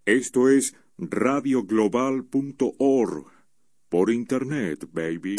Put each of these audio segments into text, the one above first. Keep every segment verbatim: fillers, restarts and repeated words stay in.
Esto es radio global punto org. Por internet, baby.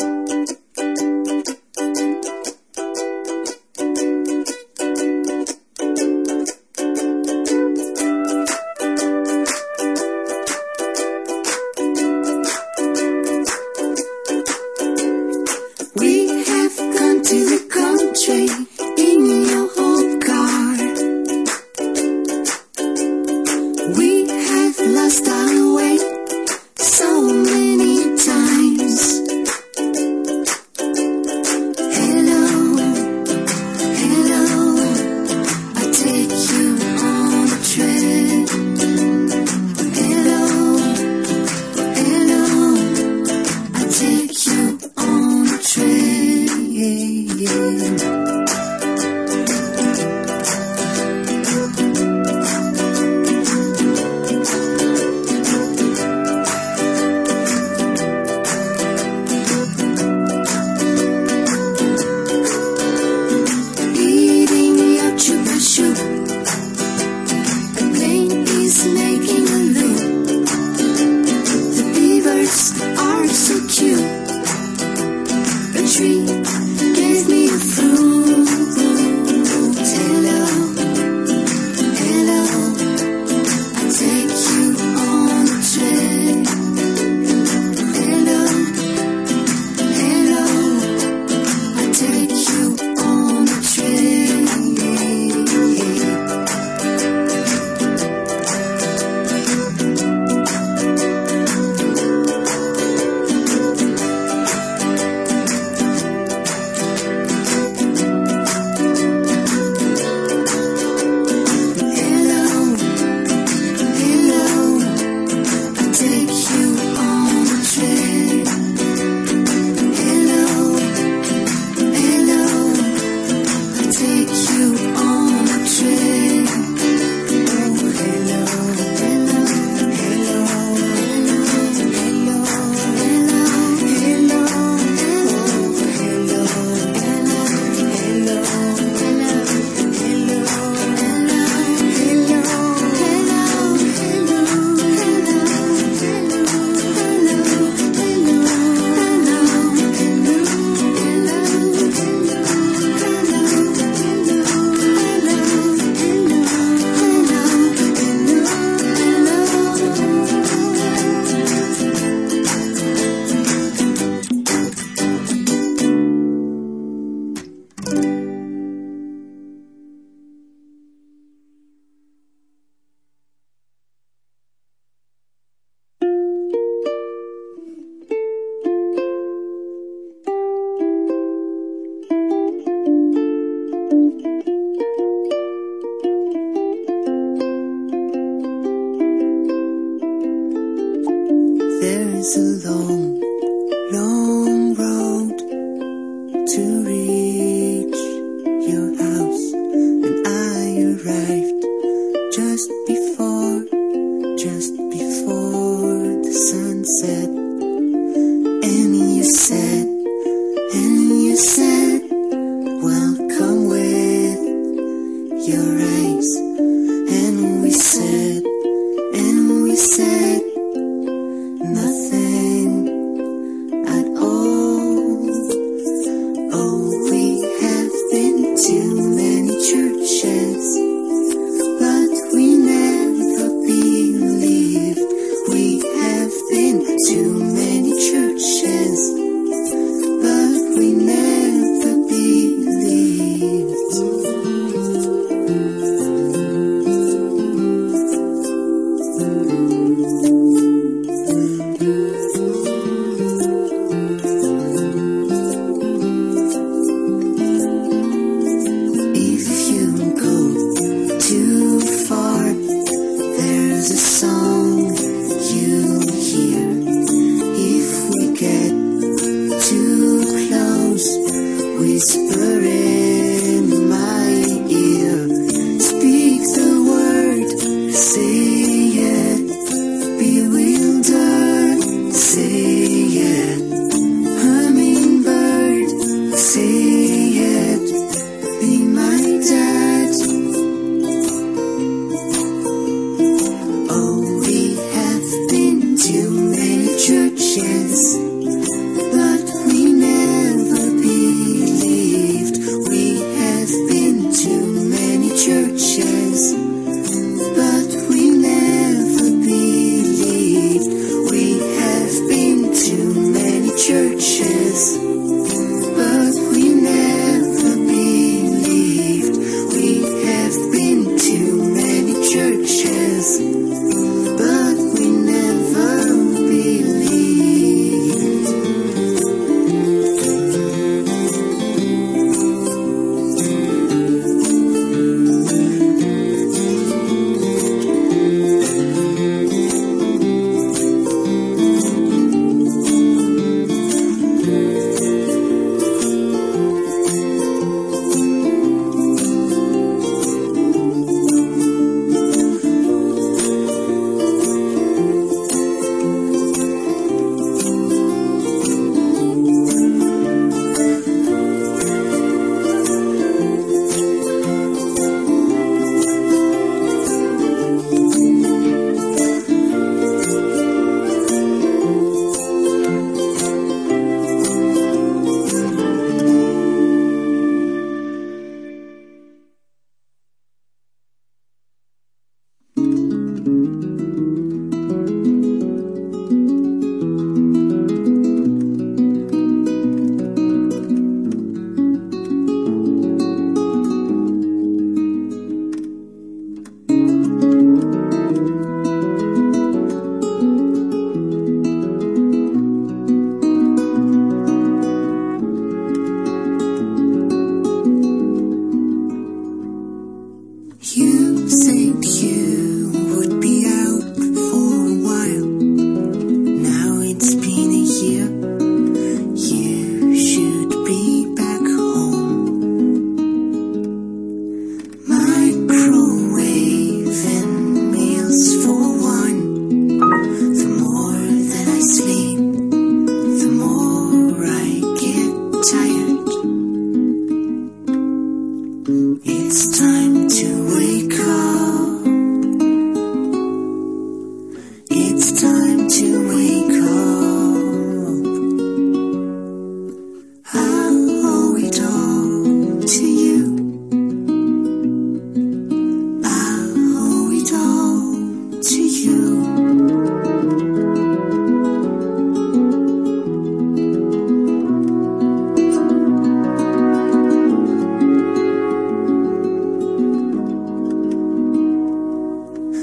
Too many churches, but we never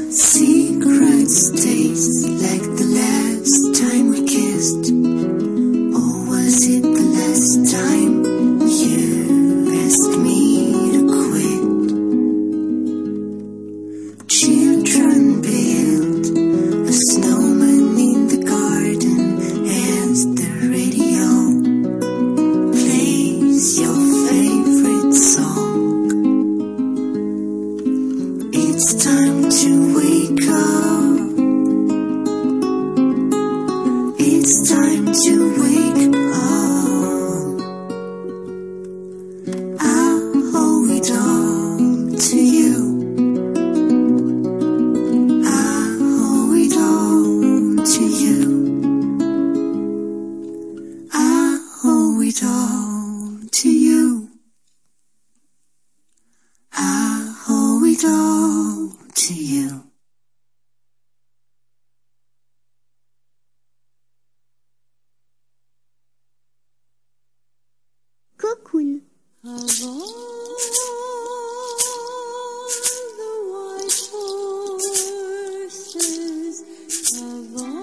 Secrets taste like the last time we kissed. Or was it the last time you asked me to quit? Children build a snowman in the garden as the radio plays your favorite song. It's time to wake up. It's time to wake up. I'll owe it all to you. I'll owe it all to you. I'll owe it all to you. I'll owe it all to you. Cocoon. Of all the white horses, of all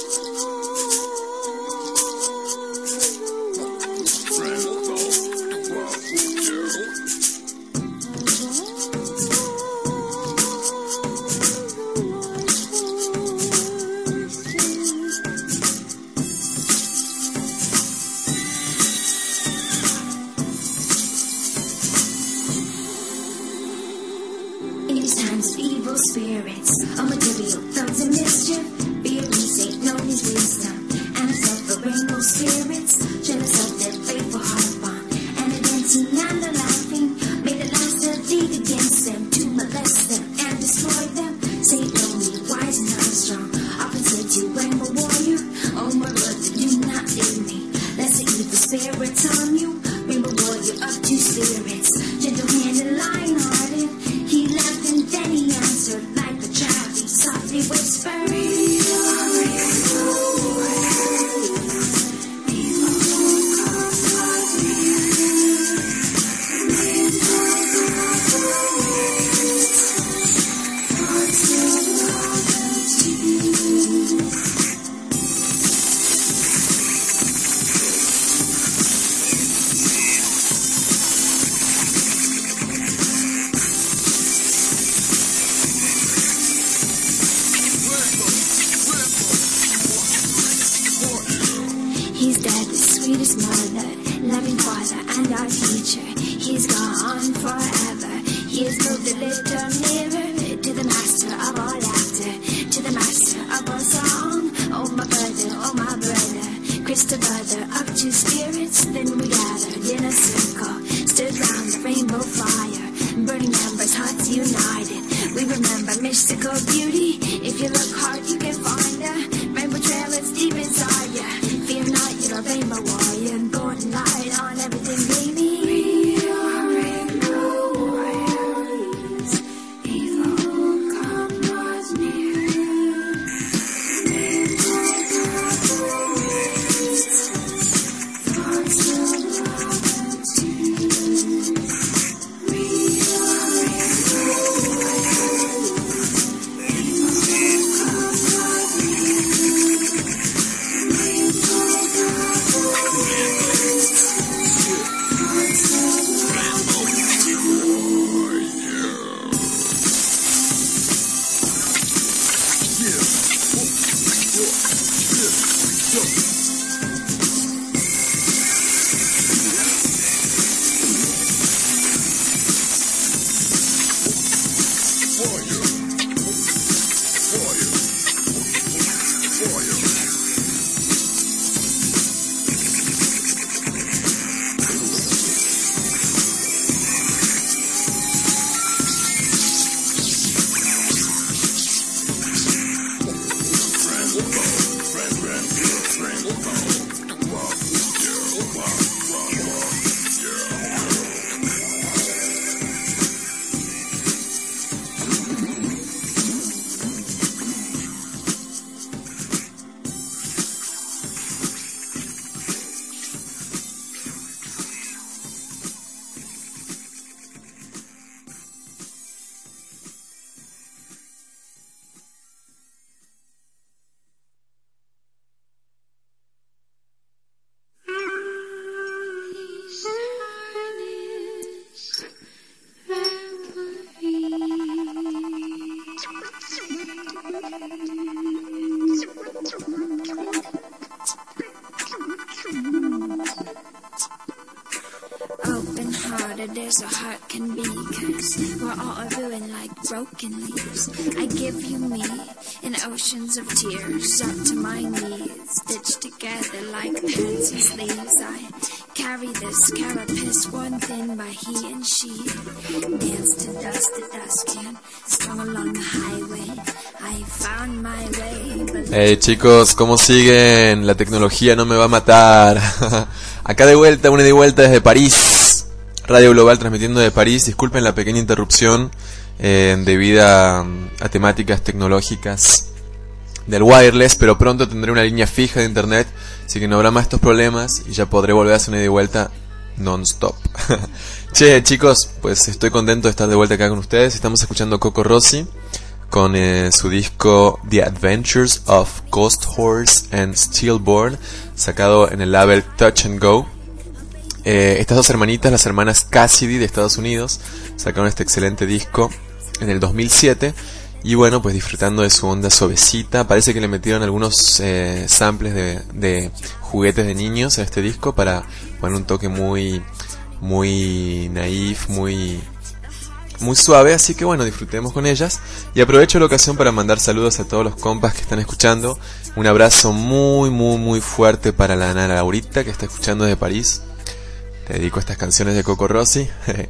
the white horses, Evil spirits, a material thugs and mischief. Feelings ain't known as wisdom, and it's of the rainbow spirits, jealous of their faithful heart bond, and the dancing and the laughing, made the last a league against them to molest them and destroy them. Saint lonely, wise and unstrong, often said to rainbow warrior, oh my brother, do not leave me, lest the evil spirits on you. Rainbow warrior of two spirits, gentle-handed, lion-hearted, he laughed and then he answered like a child. He softly whispered, he's dead, the sweetest mother, loving father and our teacher. He's gone forever. He has moved a little nearer to the master of all laughter, to the master of all song. Oh my brother, oh my brother, crystal brother of two spirits. Then we gathered in a circle, stood round the rainbow fire, burning embers, hearts united. We remember mystical beauty. If you look hard, you can find her. Rainbow trail is deep inside ya. Fear not, you're a rainbow warrior. Golden light on everything gleaming. We are rainbow warriors. Evil come not near. Rainbow warriors. Thoughts of love and tears. We are rainbow warriors. Evil come not near. divided as a heart can be, 'cause we're all a ruin like broken leaves. I give you me in oceans of tears up to my knees, stitched together like pansy sleeves. I carry this carapace worn thin by he and she, dance to dust to dusk, strung along the highway. I found my way. Hey chicos, ¿cómo siguen? La tecnología no me va a matar. Acá de vuelta, una de vuelta desde París. Radio Global transmitiendo de París. Disculpen la pequeña interrupción eh, debido a, a temáticas tecnológicas del wireless, pero pronto tendré una línea fija de internet, así que no habrá más estos problemas y ya podré volver a hacer una de vuelta non-stop. Che chicos, pues estoy contento de estar de vuelta acá con ustedes. Estamos escuchando Coco Rossi con eh, su disco The Adventures of Ghost Horse and Stillborn, sacado en el label Touch and Go. Eh, estas dos hermanitas, las hermanas Cassidy de Estados Unidos, sacaron este excelente disco en el dos mil siete. Y bueno, pues disfrutando de su onda suavecita. Parece que le metieron algunos eh, samples de, de juguetes de niños a este disco para poner un toque muy, muy naif, muy, muy suave. Así que bueno, disfrutemos con ellas. Y aprovecho la ocasión para mandar saludos a todos los compas que están escuchando. Un abrazo muy, muy, muy fuerte para la Ana Laurita que está escuchando desde París. Te dedico estas canciones de Coco Rossi.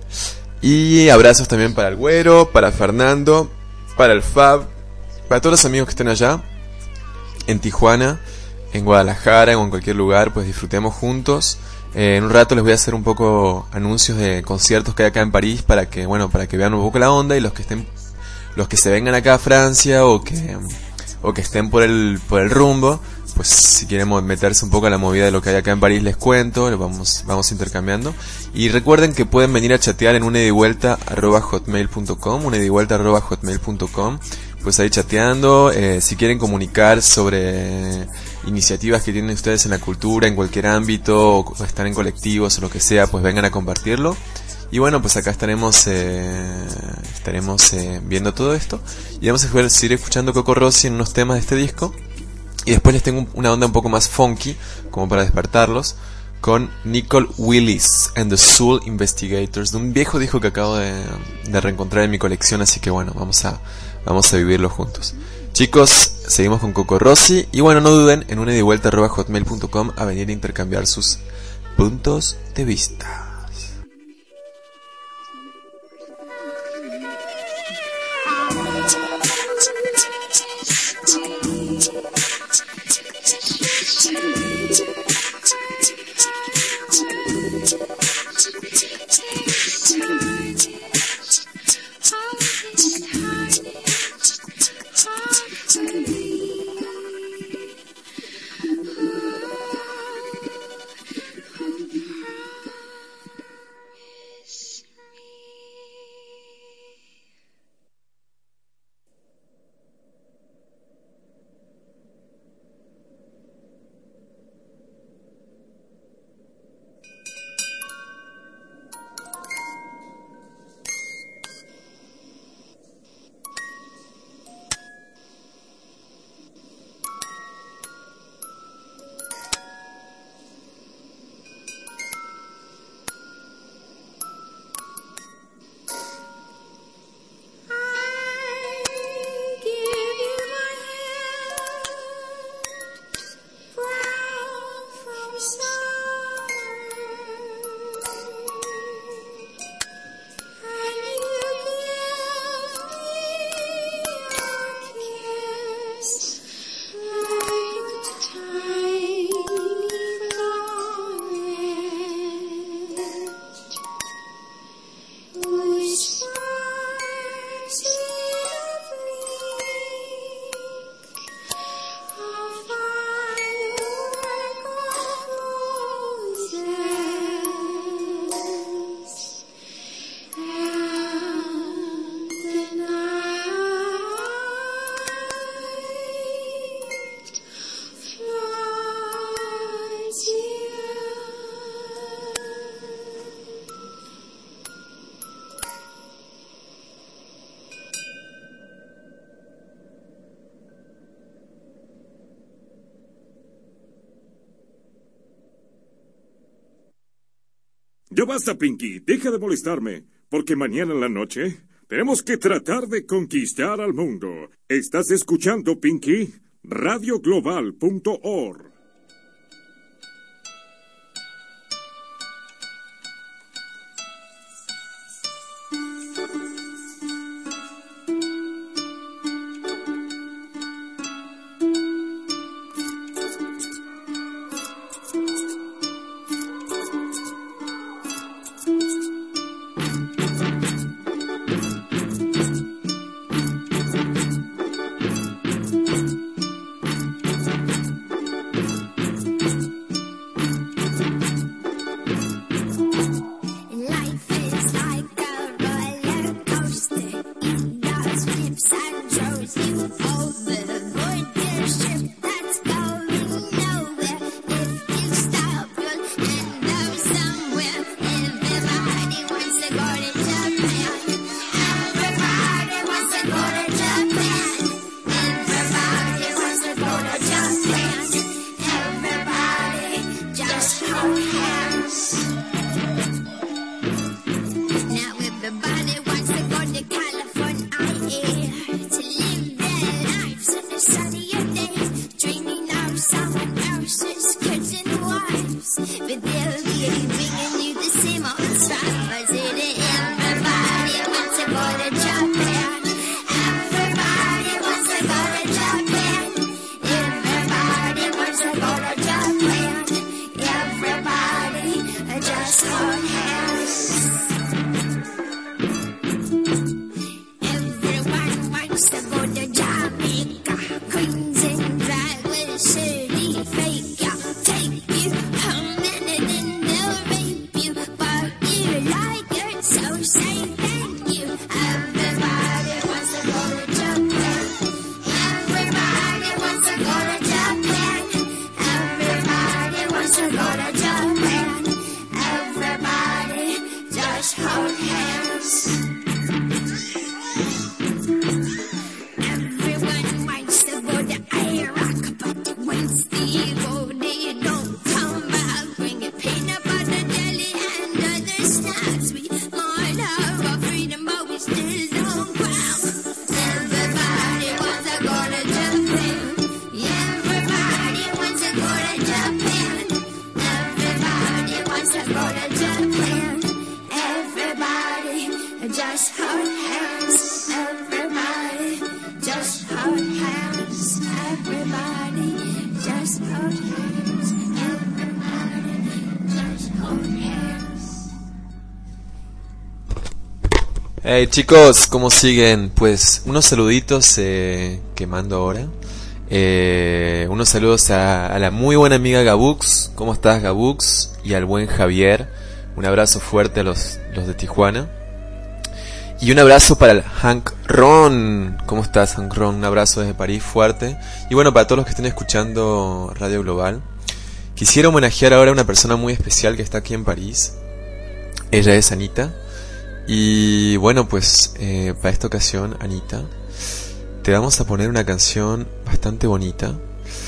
Y abrazos también para el Güero, para Fernando, para el Fab, para todos los amigos que estén allá, en Tijuana, en Guadalajara o en cualquier lugar, pues disfrutemos juntos. Eh, en un rato les voy a hacer un poco anuncios de conciertos que hay acá en París para que, bueno, para que vean un poco la onda, y los que estén, los que se vengan acá a Francia o que, o que estén por el, por el rumbo, pues si quieren meterse un poco a la movida de lo que hay acá en París, les cuento, les vamos, vamos intercambiando. Y recuerden que pueden venir a chatear en una ida y vuelta arroba hotmail punto com, una ida y vuelta arroba hotmail punto com, pues ahí chateando. Eh, si quieren comunicar sobre iniciativas que tienen ustedes en la cultura, en cualquier ámbito, o están en colectivos o lo que sea, pues vengan a compartirlo. Y bueno, pues acá estaremos eh, estaremos eh, viendo todo esto, y vamos a seguir escuchando Coco Rossi en unos temas de este disco. Y después les tengo una onda un poco más funky, como para despertarlos, con Nicole Willis and the Soul Investigators, de un viejo disco que acabo de, de reencontrar en mi colección. Así que bueno, vamos a, vamos a vivirlo juntos. Chicos, seguimos con Coco Rossi. Y bueno, no duden en una ida y vuelta arroba hotmail punto com a venir a intercambiar sus puntos de vista. Ya basta, Pinky. Deja de molestarme. Porque mañana en la noche tenemos que tratar de conquistar al mundo. ¿Estás escuchando, Pinky? radio global punto org. Hey chicos, ¿cómo siguen? Pues unos saluditos eh, que mando ahora. Eh, unos saludos a, a la muy buena amiga Gabux. ¿Cómo estás, Gabux? Y al buen Javier. Un abrazo fuerte a los, los de Tijuana. Y un abrazo para el Hank Ron. ¿Cómo estás, Hank Ron? Un abrazo desde París fuerte. Y bueno, para todos los que estén escuchando Radio Global, quisiera homenajear ahora a una persona muy especial que está aquí en París. Ella es Anita. Y bueno, pues eh, para esta ocasión, Anita, te vamos a poner una canción bastante bonita.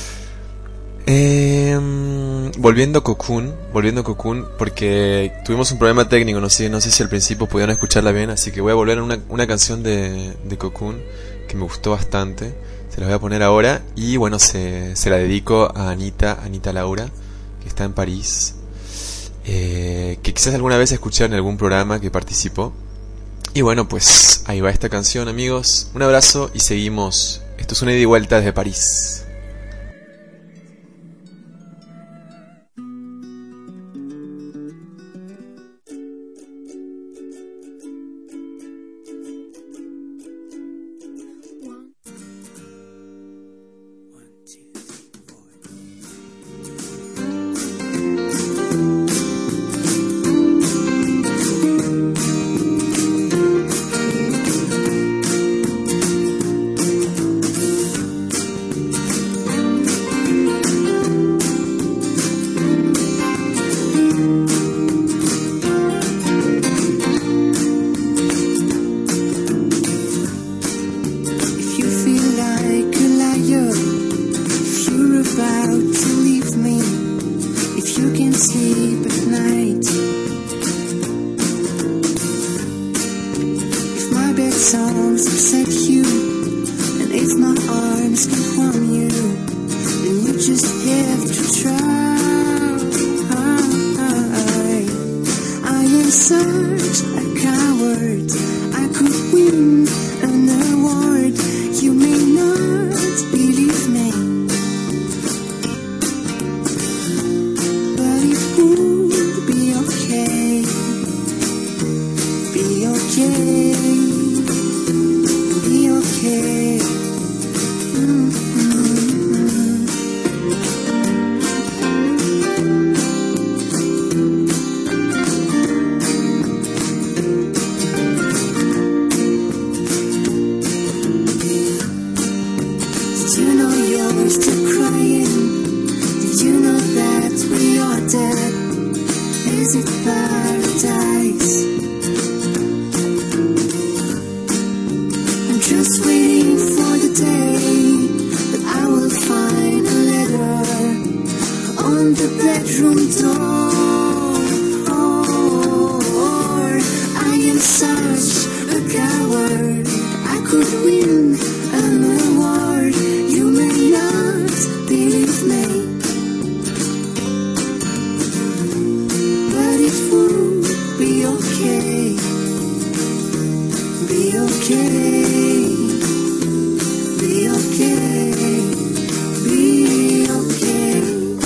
Eh, volviendo a Cocoon, volviendo a Cocoon, porque tuvimos un problema técnico, no sé, no sé si al principio pudieron escucharla bien, así que voy a volver a una, una canción de, de Cocoon que me gustó bastante. Se la voy a poner ahora y bueno, se, se la dedico a Anita, Anita Laura, que está en París. Eh, que quizás alguna vez escucharon en algún programa que participó. Y bueno, pues ahí va esta canción, amigos. Un abrazo y seguimos. Esto es una ida y vuelta desde París. asking from you, and you just have to try. I am such a coward. I could win an award. You may not believe me, but it would be okay. Be okay. Be okay. Mm-hmm. Did you know you're still crying? Did you know that we are dead? Is it paradise? I'm just waiting for the day that I will find a letter on the bedroom door. I am such a coward. I could win an award. You may not believe me, but it would be okay. Be okay. Be okay. Be okay.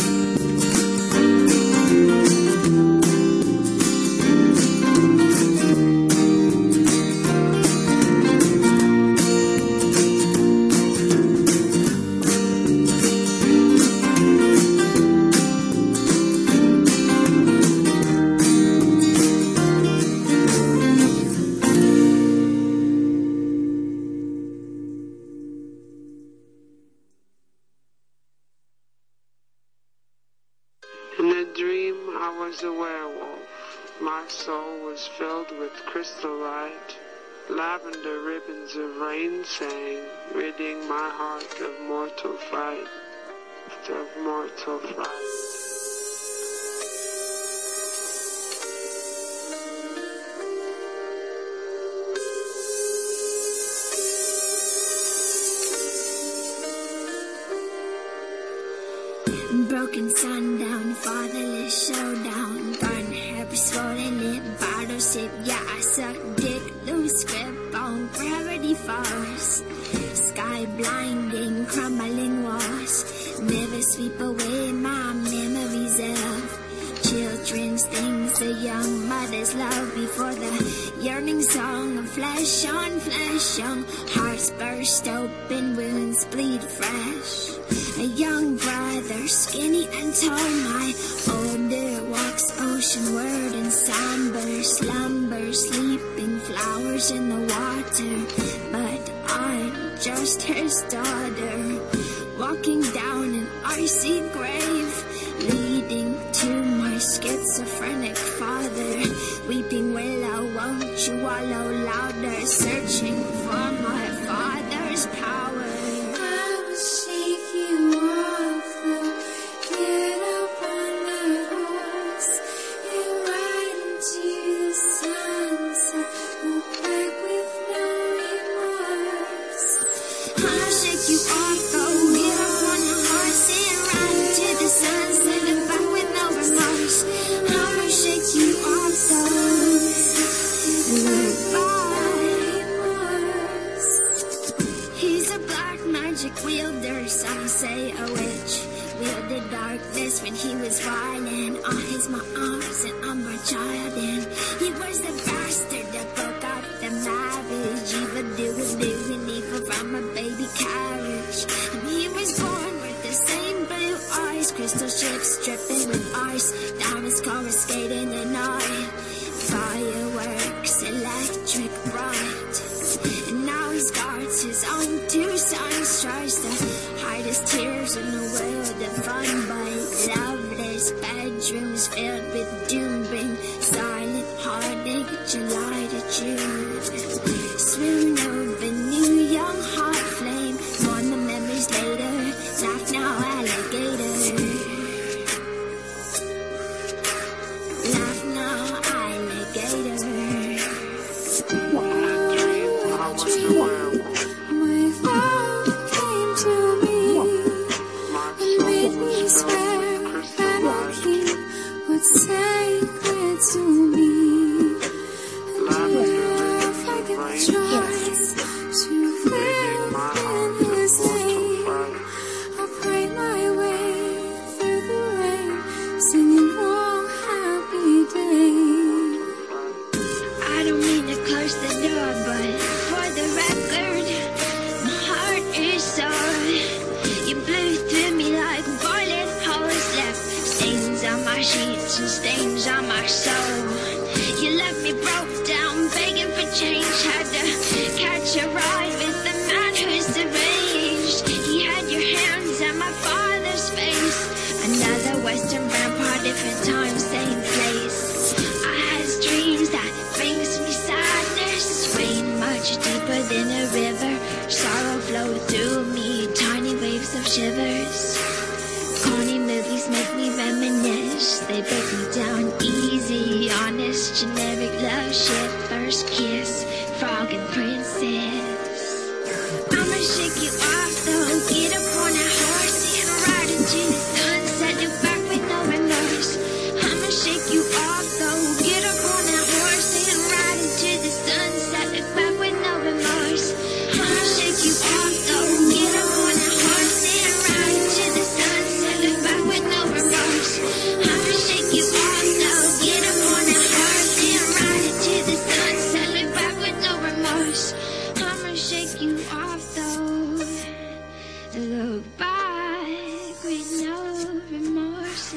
In a dream, I was a werewolf. My soul was filled with crystal light. Lavender ribbons of rain sang, ridding my heart of mortal fright, of mortal fright. Broken sundown, fatherless showdown. Burn happy swollen lip, bottle sip. Yeah, I suck dick, lose grip on gravity force. Sky blinding, crumbling walls. Never sweep away my memories of children's things, a young mother's love before the yearning song of flesh on flesh. Young hearts burst open, wounds bleed fresh. A young brother, skinny and tall, my older walks oceanward in somber slumber, sleeping flowers in the water. But I'm just his daughter, walking down an icy grave, leading to my schizophrenic father. Weeping willow, won't you wallow louder, searching for my father's power. Wielder, some say a witch, wielded darkness when he was violent. Oh, he's my arms and I'm my child, and he was the bastard that broke up the marriage. Evil doing, doing evil from a baby carriage. And he was born with the same blue eyes, crystal ships dripping with ice, diamonds coruscating the night, fireworks, electric bright. And now he's got his own two sons, tries to hide his tears in the world of fun, but loveless bedrooms filled with doom bring silent heartache July to June. shivers. Corny movies make me reminisce. They break me down easy, honest, generic love shit. First kiss, frog and princess. I'ma shake you off though. Get up on that horse and ride into the sunset. Look back with no remorse. I'ma shake you off though. Get up on that horse and ride into the sunset. Look back with no remorse. I'ma shake you off though. Get up on that horse and ride into the sunset. Look back with no remorse. I'ma shake you off though. Get up on that horse and ride into the sunset. Look back with no remorse. I'ma shake you off though. Look back with no remorse.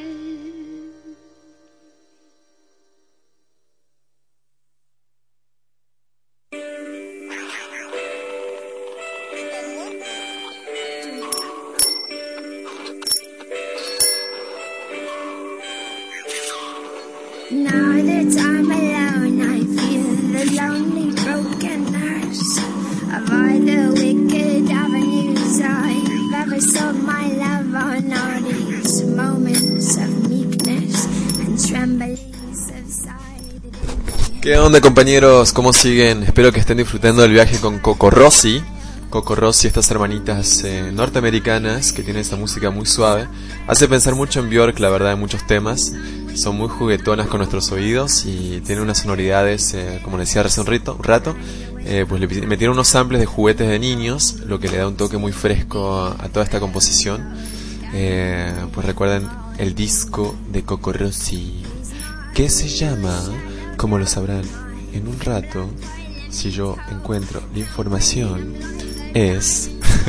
Now that I'm alone, I feel the lonely brokenness of all the wicked avenues I've ever sold my love on. All these moments of meekness and tremblings of sight. ¿Qué onda, compañeros? ¿Cómo siguen? Espero que estén disfrutando del viaje con Coco Rossi. Coco Rossi, estas hermanitas eh, norteamericanas que tienen esta música muy suave. Hace pensar mucho en Björk, la verdad, en muchos temas. Son muy juguetonas con nuestros oídos y tienen unas sonoridades, eh, como decía hace un, rito, un rato, eh, pues le metieron unos samples de juguetes de niños, lo que le da un toque muy fresco a, a toda esta composición. Eh, pues recuerden el disco de Coco Rossi, que se llama, como lo sabrán en un rato, si yo encuentro la información, es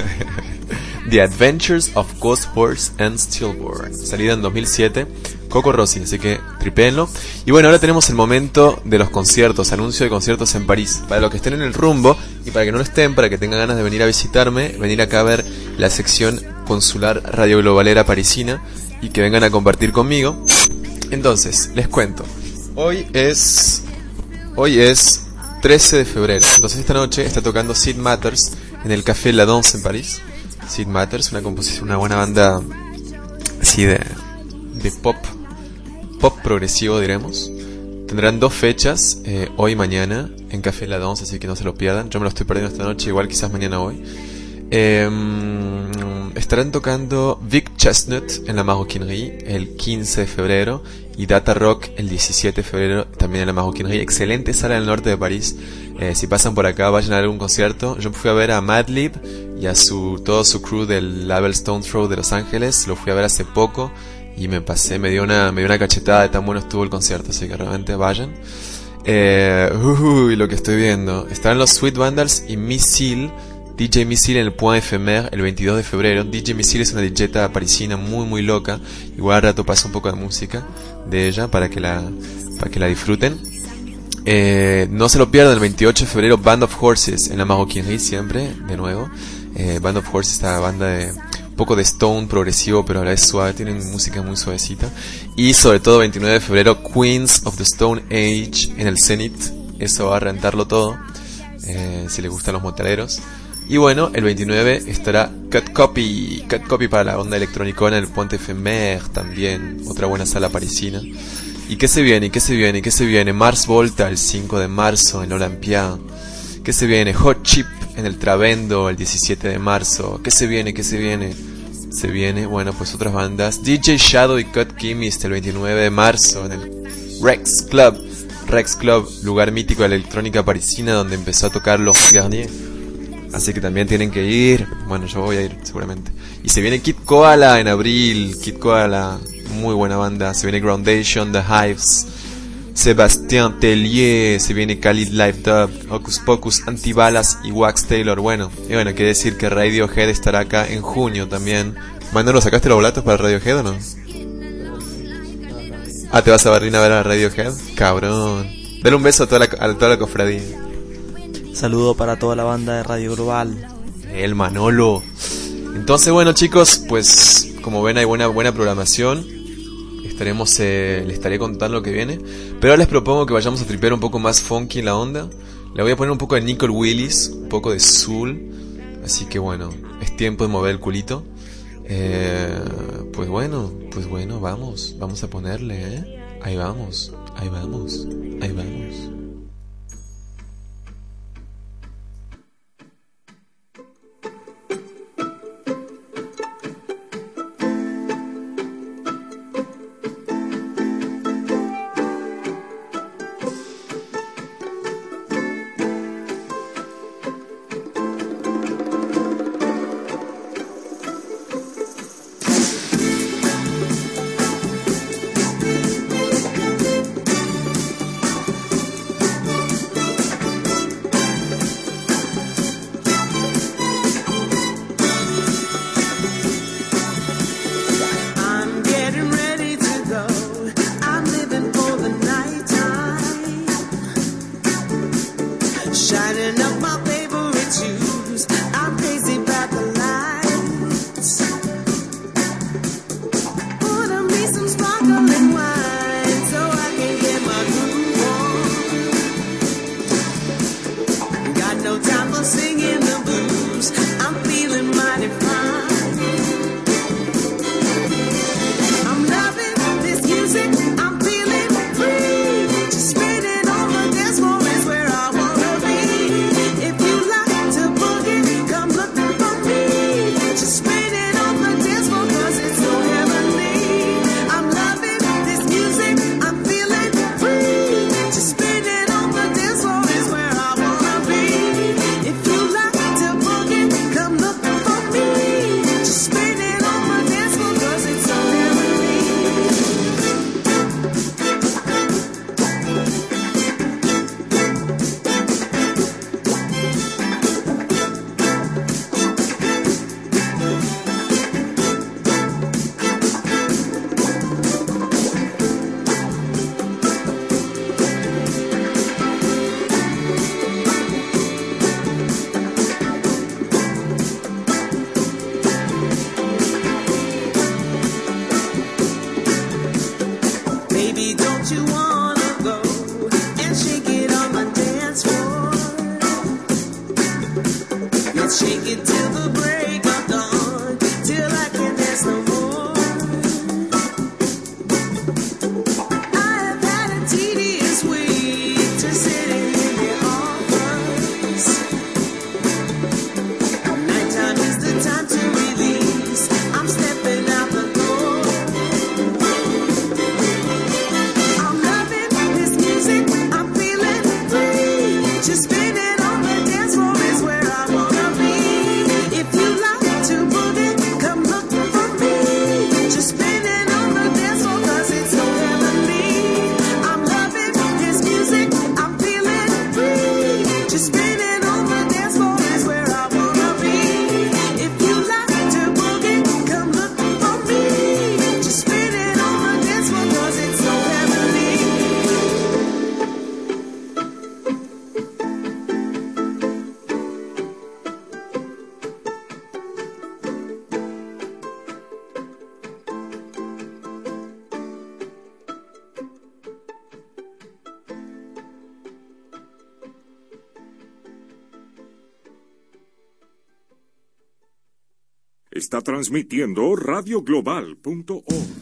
The Adventures of Ghost Horse and Stillborn, salida en dos mil siete, Coco Rossi, así que tripéenlo. Y bueno, ahora tenemos el momento de los conciertos, anuncio de conciertos en París. Para los que estén en el rumbo y para que no lo estén, para que tengan ganas de venir a visitarme, venir acá a ver la sección consular Radio Globalera parisina y que vengan a compartir conmigo. Entonces, les cuento. Hoy es Hoy es trece de febrero. Entonces esta noche está tocando Sid Matters en el Café La Danse en París. Sid Matters, una composición, una buena banda así de, de pop, pop progresivo, diremos. Tendrán dos fechas, eh, hoy y mañana, en Café La Danse, así que no se lo pierdan. Yo me lo estoy perdiendo esta noche, igual quizás mañana hoy. Eh, estarán tocando Vic Chestnut en la Maroquinerie el quince de febrero y Data Rock el diecisiete de febrero también en la Maroquinerie. Excelente sala en el norte de París. Eh, si pasan por acá, vayan a algún concierto. Yo fui a ver a Madlib y a su todo su crew del label Stone Throw de Los Ángeles. Lo fui a ver hace poco y me pasé, me dio una, me dio una cachetada de tan bueno estuvo el concierto, así que realmente vayan. Eh, uy, lo que estoy viendo. Estarán los Sweet Vandals y Missile, D J Missile en el Point Ephémère el veintidós de febrero. D J Missile es una DJeta parisina muy muy loca. Igual al rato pasa un poco de música de ella para que la, para que la disfruten. Eh, no se lo pierdan, el veintiocho de febrero Band of Horses en la Maroquinerie siempre, de nuevo. Eh, Band of Horses, esta banda de un poco de stone progresivo, pero a la vez suave, tienen música muy suavecita. Y sobre todo veintinueve de febrero Queens of the Stone Age en el Zenith. Eso va a rentarlo todo, eh, si les gustan los metaleros. Y bueno, el veintinueve estará Cut Copy, Cut Copy para la onda electronicona en el Point Ephémère también, otra buena sala parisina. ¿Y qué se viene? ¿Y qué se viene? ¿Y qué se viene? Mars Volta el cinco de marzo en Olympia. ¿Qué se viene? Hot Chip en el Travendo el diecisiete de marzo. ¿Qué se viene? ¿Qué se viene? Se viene, bueno, pues otras bandas. D J Shadow y Cut Chemist el veintinueve de marzo en el Rex Club. Rex Club, lugar mítico de la electrónica parisina donde empezó a tocar Los Garnier. Así que también tienen que ir. Bueno, yo voy a ir seguramente. Y se viene Kid Koala en abril. Kid Koala, muy buena banda. Se viene Groundation, The Hives, Sébastien Tellier. Se viene Khalid Live Dub, Hocus Pocus, Antibalas y Wax Taylor. Bueno, y bueno, quiere decir que Radiohead estará acá en junio también. Manolo, ¿sacaste los boletos para Radiohead o no? Ah, ¿te vas a Berlín a ver a Radiohead? Cabrón. Dale un beso a toda la, a toda la cofradía. Saludo para toda la banda de Radio Global. El Manolo. Entonces, bueno, chicos, pues como ven hay buena buena programación. Estaremos, eh, les estaré contando lo que viene. Pero ahora les propongo que vayamos a tripear un poco más funky en la onda. Le voy a poner un poco de Nicole Willis, un poco de soul, Así que bueno, es tiempo de mover el culito. Eh, pues bueno, pues bueno, vamos, vamos a ponerle, ¿eh? Ahí vamos, ahí vamos, ahí vamos. Está transmitiendo radio global punto org.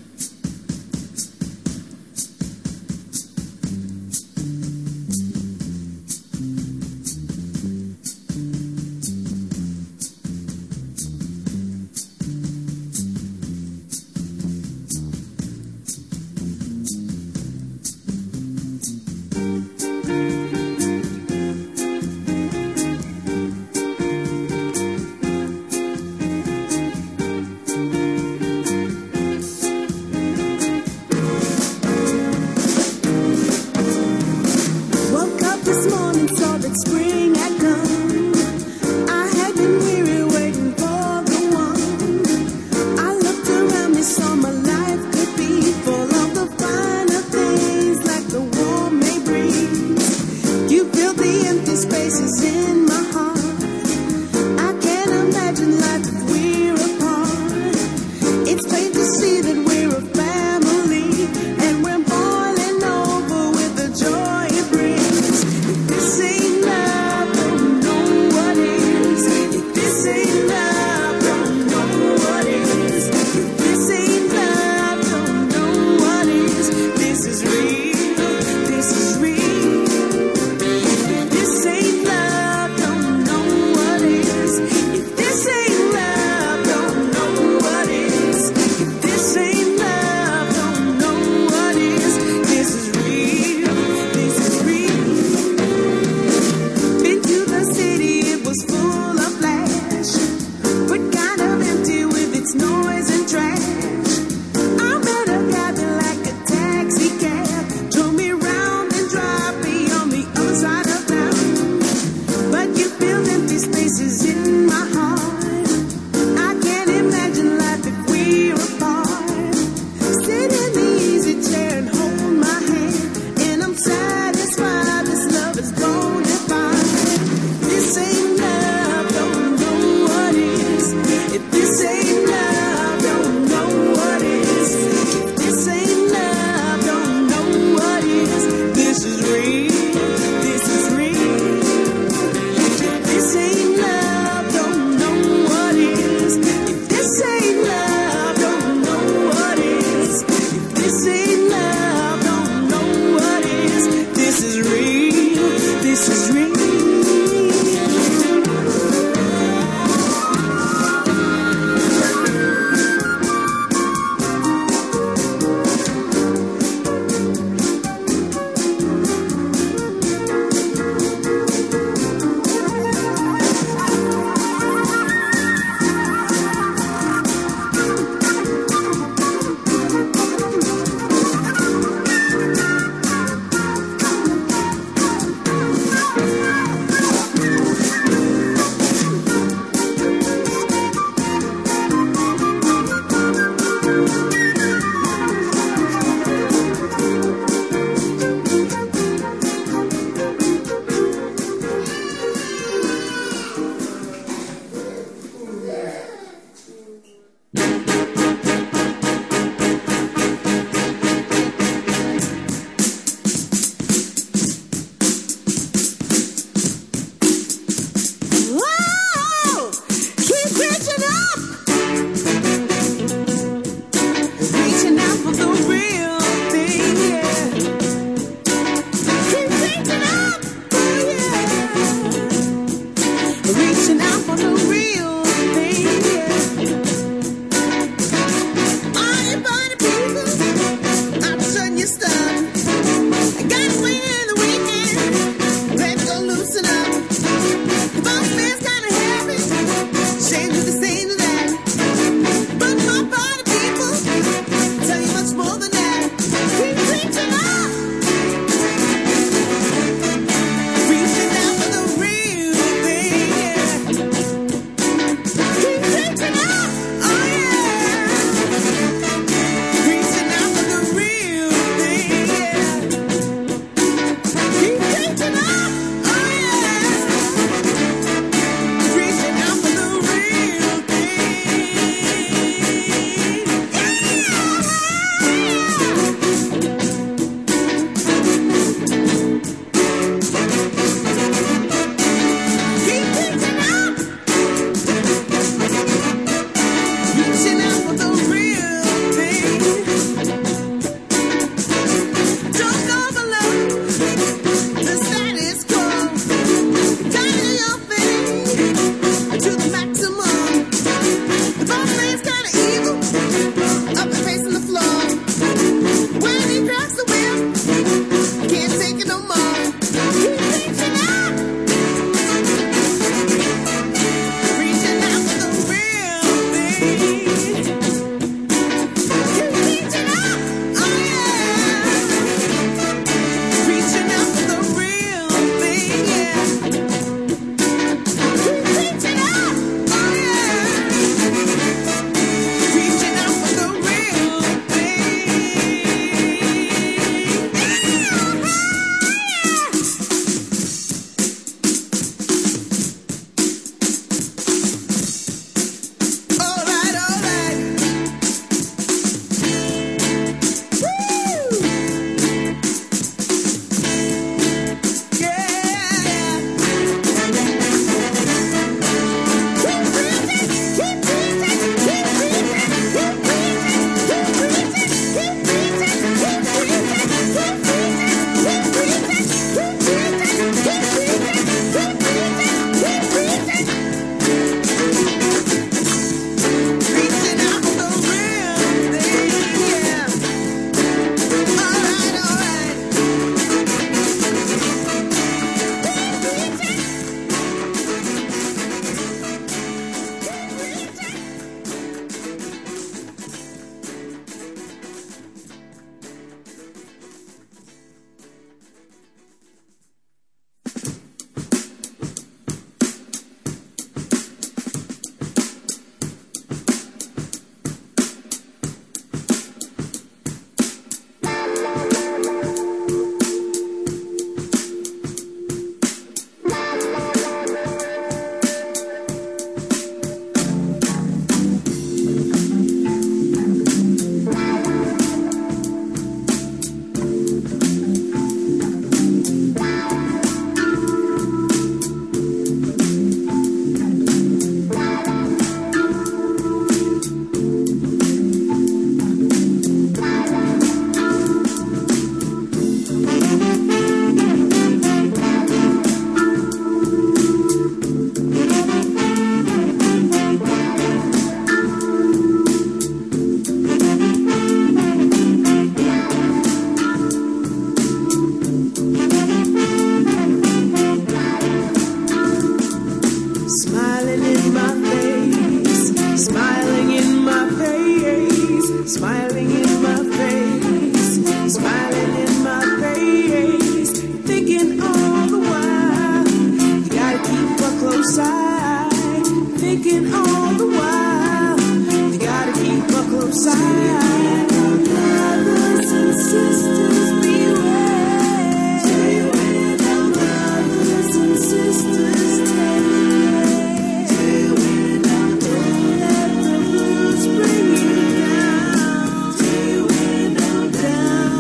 smiling in my face, smiling in my face, thinking all the while, you gotta keep a close eye, thinking all the while, you gotta keep a close eye. Brothers and sisters, beware. Brothers and sisters, take care. Don't let the blues bring you down, down, down.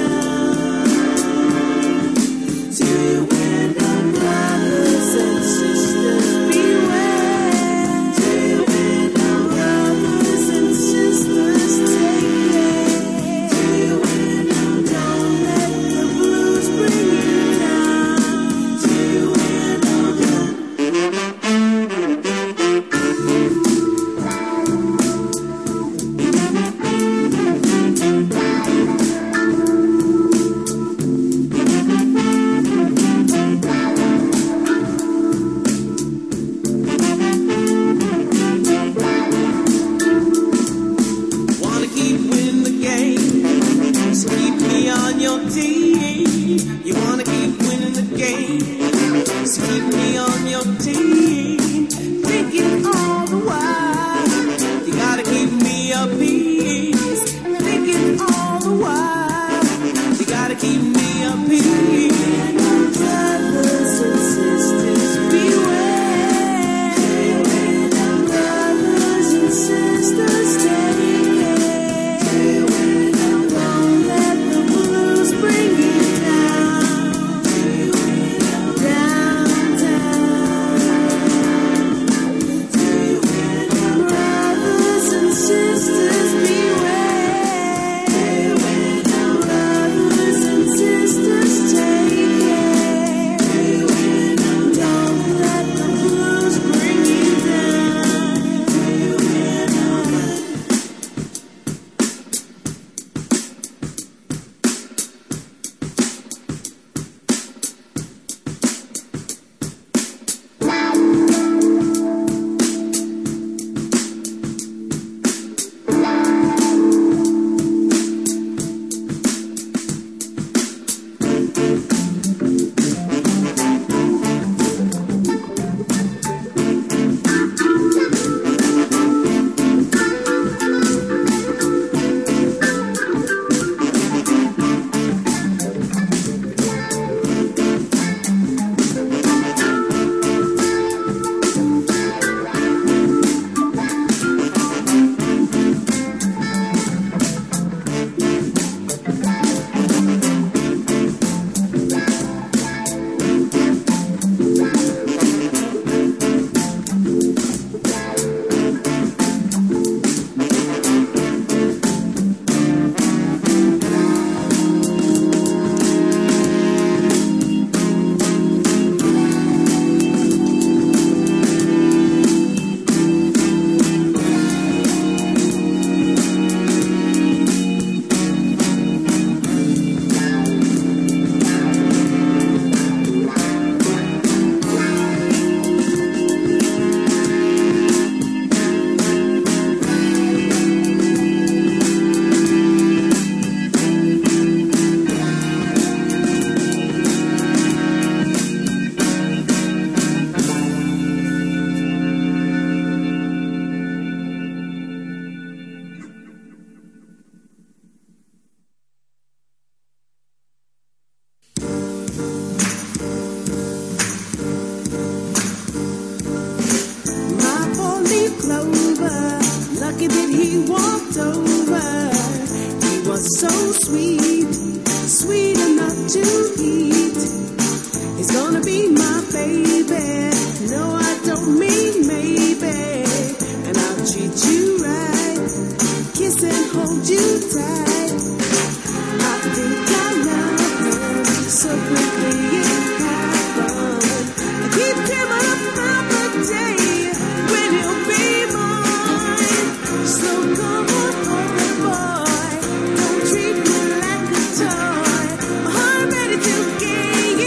Brothers and sisters, beware. Brothers and sisters, take care. Don't let the blues bring you down. Wanna keep winning the game, so keep me on your team. You wanna keep winning the game, so keep me on your team. Thinking all the while, you gotta keep me a peace. Thinking all the while, you gotta keep me a peace. Brothers and sisters, beware. Brothers and sisters, take care. Don't let the blues bring you down, down, down. Brothers and sisters, beware. Brothers and sisters, take care. Don't let the blues bring you down. My four-leaf clover, lucky that he walked over. He was so sweet, sweet enough to eat. He's gonna be my baby. No, I don't mean maybe. And I'll treat you right, kiss and hold you tight. I think I love him, so quickly it happened. I keep dreaming about the day when he'll be mine. So come on, oh boy, don't treat me like a toy. My heart ready to give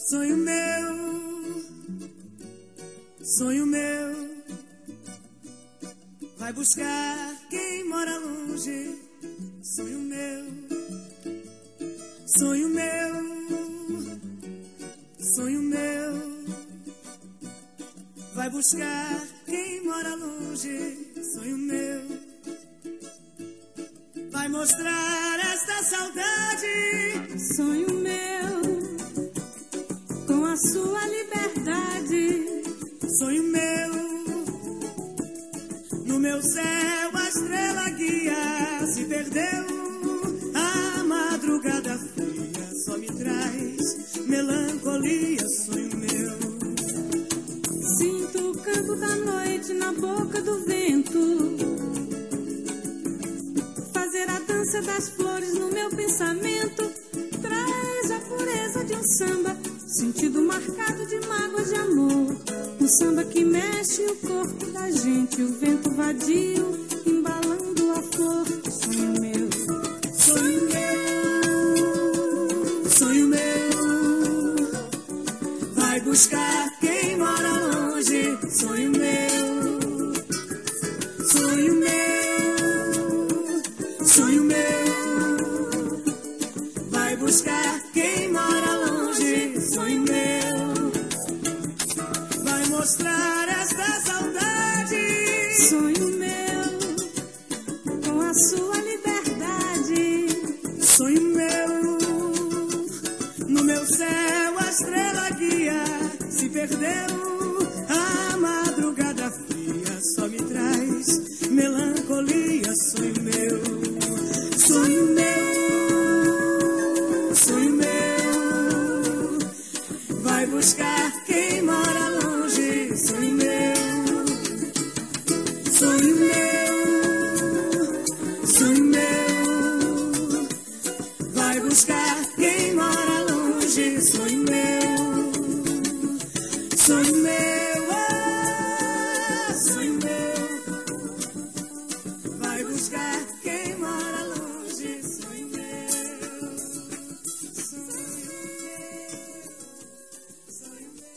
Sonho meu, sonho meu, vai buscar quem mora longe. Sonho meu, sonho meu, sonho meu, vai buscar quem mora longe. Sonho meu, vai mostrar esta saudade. Sonho meu, com a sua liberdade. Sonho meu, no meu céu a estrela guia. Se perdeu, a madrugada fria só me traz melancolia. Sonho meu, sinto o canto da noite na boca do vento, fazer a dança das flores no meu pensamento. Traz a pureza de um samba, sentido marcado de mágoa de amor. Um samba que mexe o corpo da gente, o vento vadio embalando a flor. Sonho meu, sonho meu, sonho meu, vai buscar quem mora longe. Sonho meu, sonho meu, sonho meu, vai buscar quem mora longe. Sonho meu, vai mostrar esta saudade. sonho meu, com a sua liberdade. Sonho meu, no meu céu a estrela guia. Se perdeu, a madrugada fria só me traz melancolia. Sonho meu, sonho meu, sonho meu, vai buscar quem mora longe. Sonho meu, sonho meu, sonho meu, vai buscar quem mora longe. Sonho meu, sonho meu, ah, sonho meu, vai buscar quem mora longe. Sonho meu, sonho meu, sonho meu.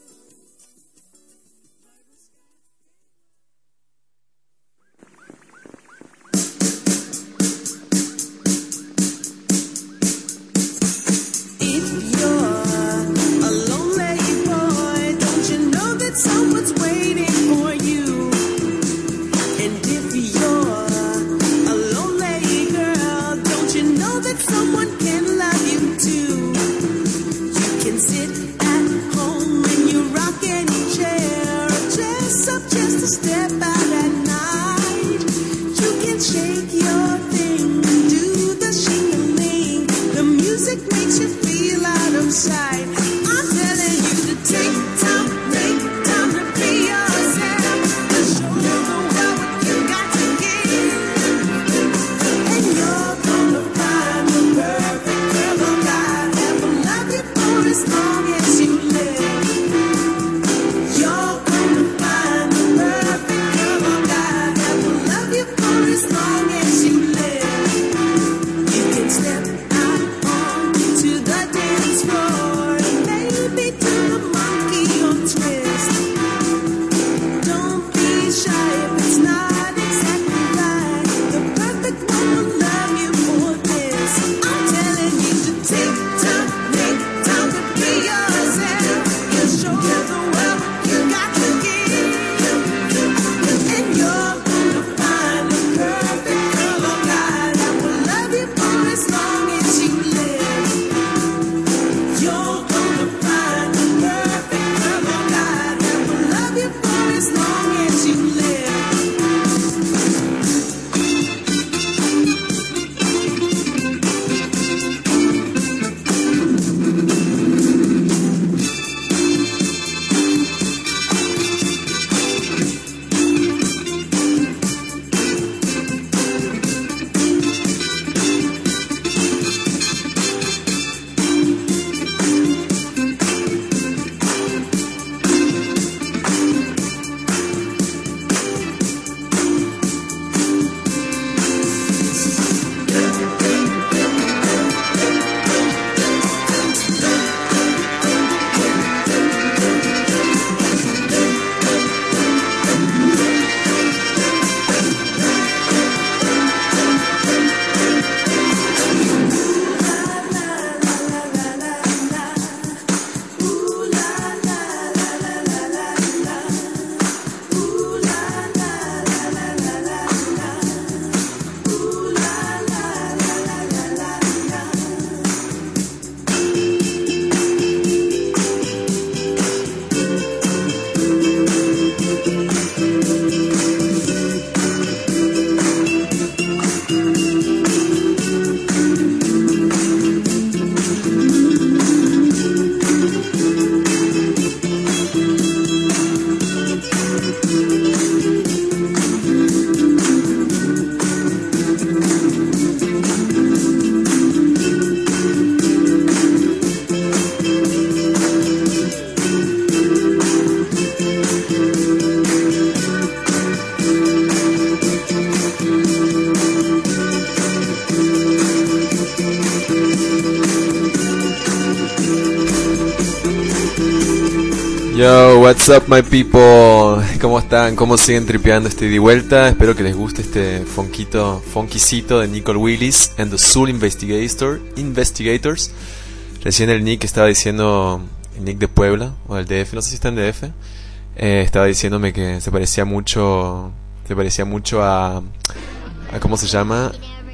If you're a lonely boy, don't you know that someone's waiting for you? And if you're a lonely girl, don't you know that someone can love you too? You can sit at home in your rocking chair, dress up just to step out at night. You can shake your thing, do the shingling. The music makes you feel out of sight. I'm telling you to take time, make time to be yourself. To show the world what you got to give. And you're gonna find the perfect girl of God that will love you for as long as you live. You're gonna find the perfect girl of God that will love you for as long as you live. You can step out onto the dance floor, maybe do the monkey or twist. Don't be shy if it's not exactly right. The perfect one will love you for this. I'm telling you to take time, make time to be yourself. Yo, what's up my people? ¿Cómo están? ¿Cómo siguen tripeando este ida y vuelta? Espero que les guste este fonquito, funkicito de Nicole Willis and the Soul Investigator, Investigators. Recién el Nick estaba diciendo, el Nick de Puebla, o del D F, no sé si está en D F, eh, estaba diciéndome que se parecía mucho, se parecía mucho a, a ¿cómo se llama?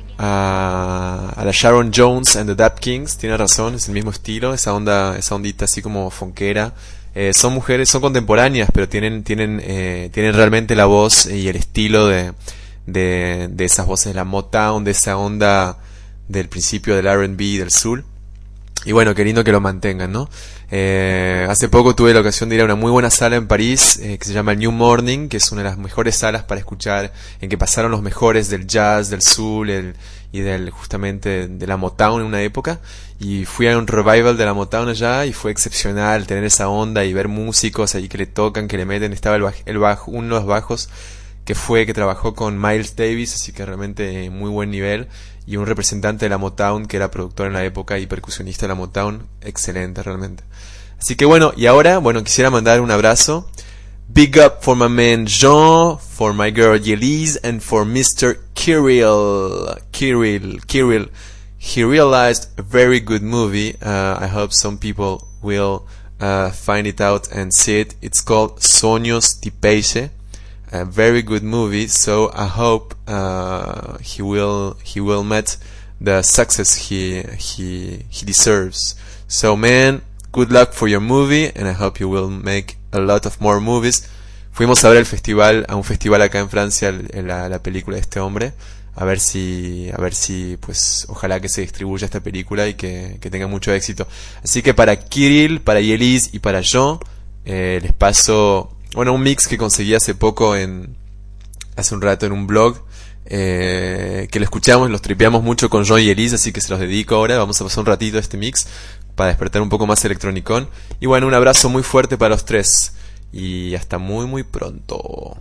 A, a la Sharon Jones and the Dap Kings. Tiene razón, es el mismo estilo, esa onda, esa ondita así como funkera. Eh, son mujeres, son contemporáneas, pero tienen tienen eh, tienen realmente la voz y el estilo de, de de esas voces de la Motown, de esa onda del principio del R and B, del soul. Y bueno, qué lindo que lo mantengan, ¿no? Eh, hace poco tuve la ocasión de ir a una muy buena sala en París, eh, que se llama New Morning, que es una de las mejores salas para escuchar, en que pasaron los mejores del jazz, del soul, el, y del justamente de la Motown en una época. Y fui a un revival de la Motown allá y fue excepcional tener esa onda y ver músicos ahí que le tocan, que le meten. Estaba el, baj, el bajo, uno de los bajos que fue, que trabajó con Miles Davis, así que realmente muy buen nivel. Y un representante de la Motown que era productor en la época y percusionista de la Motown, excelente realmente. Así que bueno, y ahora, bueno, quisiera mandar un abrazo. Big up for my man Jean, for my girl Yelise, and for mister Kirill. Kirill, Kirill. He realized a very good movie. Uh, I hope some people will uh, find it out and see it. It's called Sueños de Peixe. A very good movie, so I hope uh, he will he will meet the success he he he deserves. So man, good luck for your movie, and I hope you will make a lot of more movies. Fuimos a ver el festival, a un festival acá en Francia, la, la película de este hombre. A ver si, a ver si, pues, ojalá que se distribuya esta película y que, que tenga mucho éxito. Así que para Kirill, para Yelis y para yo, eh, les paso, bueno, un mix que conseguí hace poco en, hace un rato en un blog, eh, que lo escuchamos, los tripeamos mucho con John y Yelis, así que se los dedico ahora. Vamos a pasar un ratito a este mix para despertar un poco más electronicón. Y bueno, un abrazo muy fuerte para los tres. Y hasta muy muy pronto.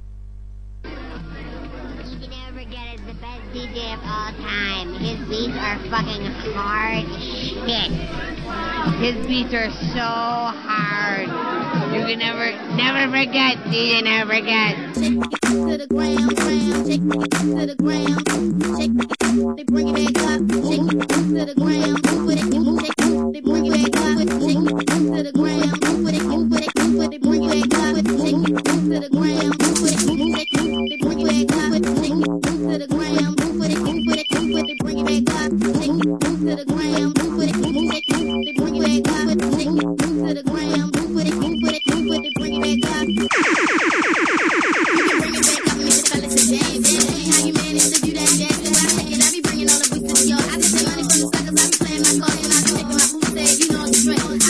D J of all time. His beats are fucking hard shit. His beats are so hard. You can never, never forget. D J never forget. To the ground, ground, shake it to the ground, shake it, they bring it back up, shake it to the ground, move it, move it, they bring it back up, shake it to the ground, move it, move it, move it, they bring it back up, shake it to the ground, move it, move it, they bring it back up, shake it to the ground, move it, move it, move it, they bring it back up, shake it to the ground, move it, move it, they bring it back up, shake it to the ground, move it, move it, move it, they bring it back up. I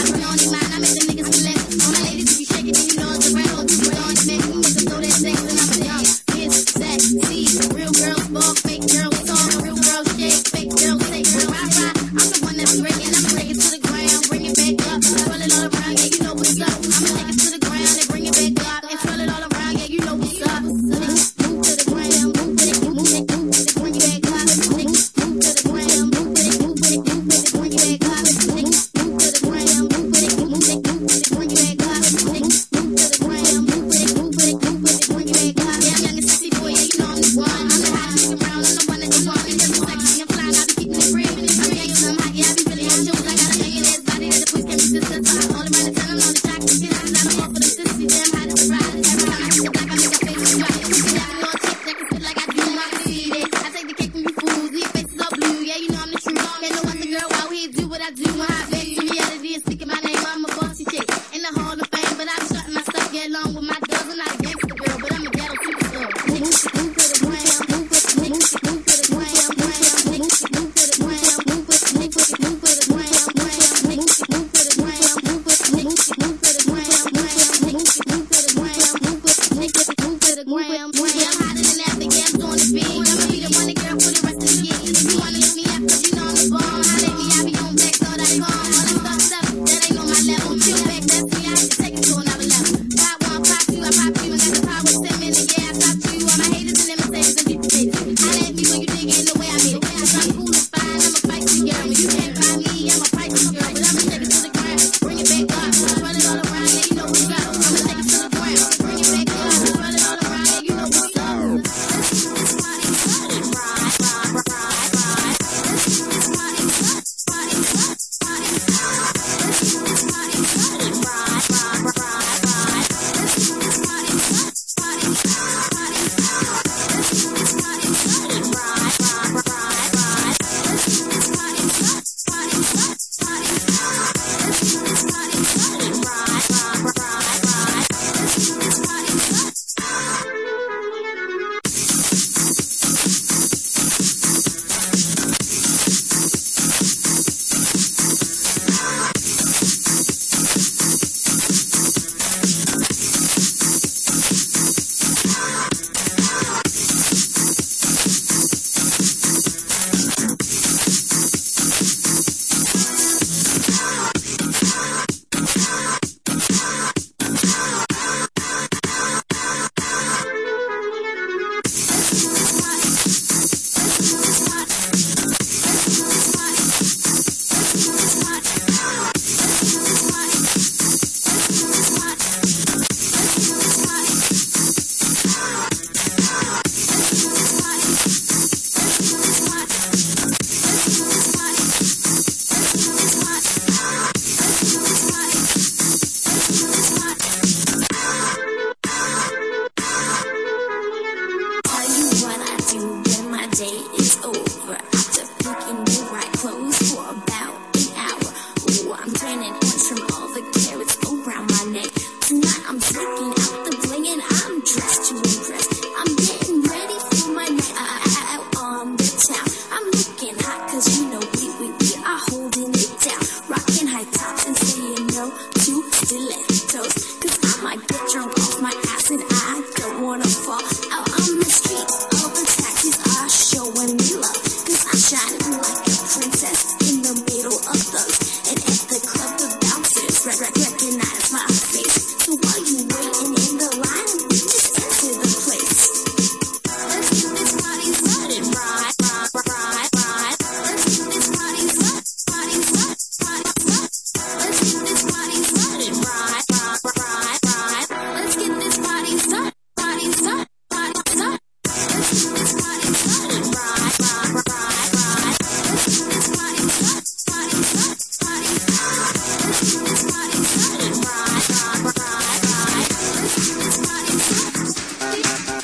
trim all the carrots around my neck. Tonight I'm taking out the bling and I'm dressed to impress. I'm getting ready for my night out on the town. I'm looking hot cause you know we, we, we are holding it down. Rocking high tops and saying no to stilettos. Cause I might get drunk off my ass and I don't wanna fall out on the streets. All the taxis are showing me love. Cause I'm shining like a princess in the middle of those. And at the club the bouncers re- re- recognize my face. So while you waiting in the line, we just enter the place. Let's get this party started, right, right, right, right. Let's get this party started, party started, party started. Let's get this party started, right, right, right, right. Let's get this party started, party started, party started. Let's get this party started, right, right, right, right. Let's get this party started, party started, party started. Let's get this party started, right, right, right, right. Let's get this party started.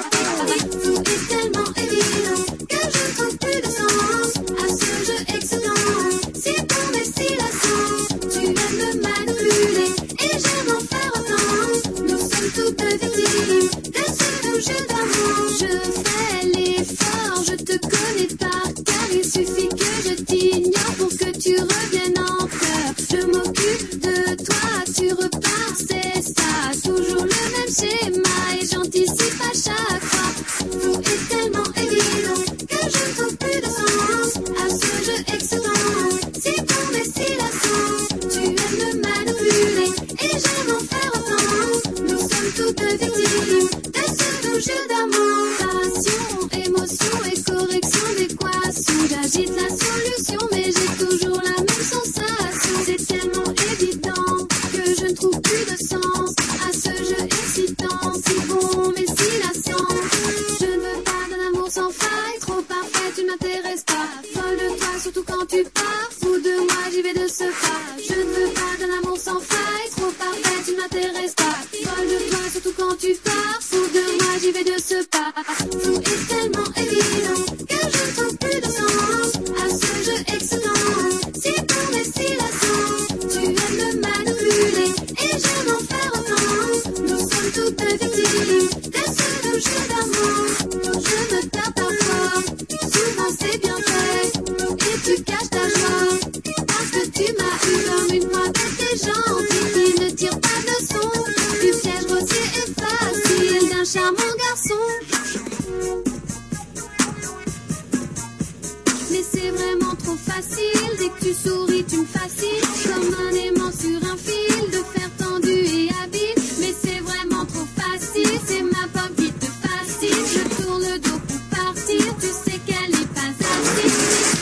Tout est tellement évident que je ne trouve plus de sens à ce jeu excellent. Si ton destination, tu aimes me manipuler et j'aime en faire autant. Nous sommes toutes victimes de ce doux jeu d'amour. Je fais l'effort, je te connais par cœur. Il suffit que je t'ignore pour que tu reviennes en peur. Je m'occupe de toi, tu repars, c'est ça. Toujours le même schéma et j'anticipe à chaque fois. Tout est tellement évident que je ne trouve plus de sens à ce jeu excellent. Si ton destination, tu aimes me manipuler et j'aime en faire autant. Nous sommes toutes victimes de ce doux jeu d'amour. Passion, émotion et correction d'équation. J'agite la solution mais j'ai toujours la même sensation. C'est tellement évident que je ne trouve plus de sens à ce jeu excitant. Si bon mais si lassant. Je ne veux pas d'un amour sans faille, trop parfait, tu ne m'intéresses pas. Folle de toi, surtout quand tu pars, fou de moi, j'y vais de ce pas. Je ne veux pas d'un amour sans faille, trop parfait, tu ne m'intéresses pas. Folle de toi, surtout quand tu pars, fou de moi, j'y vais de ce pas. Tout est tellement évident que je ne trouve plus de sens à ce jeu excellent. Si ton destination, tu aimes me manipuler et j'aime en faire autant. Nous sommes toutes victimes de ce doux jeu d'amour. Je me tape parfois, souvent c'est bien fait, et tu caches ta joie, parce que tu m'as eu comme une fois bête et gentille, qui ne tire pas de leçon, du piège grossier et facile d'un charmant garçon. Mais c'est vraiment trop facile, dès que tu souris tu me fascines, comme un aimant sur un fil, de fer tendu et habile. Mais c'est vraiment trop facile, c'est ma pomme qui te fascine. Je tourne le dos pour partir, tu sais qu'elle est pas assise.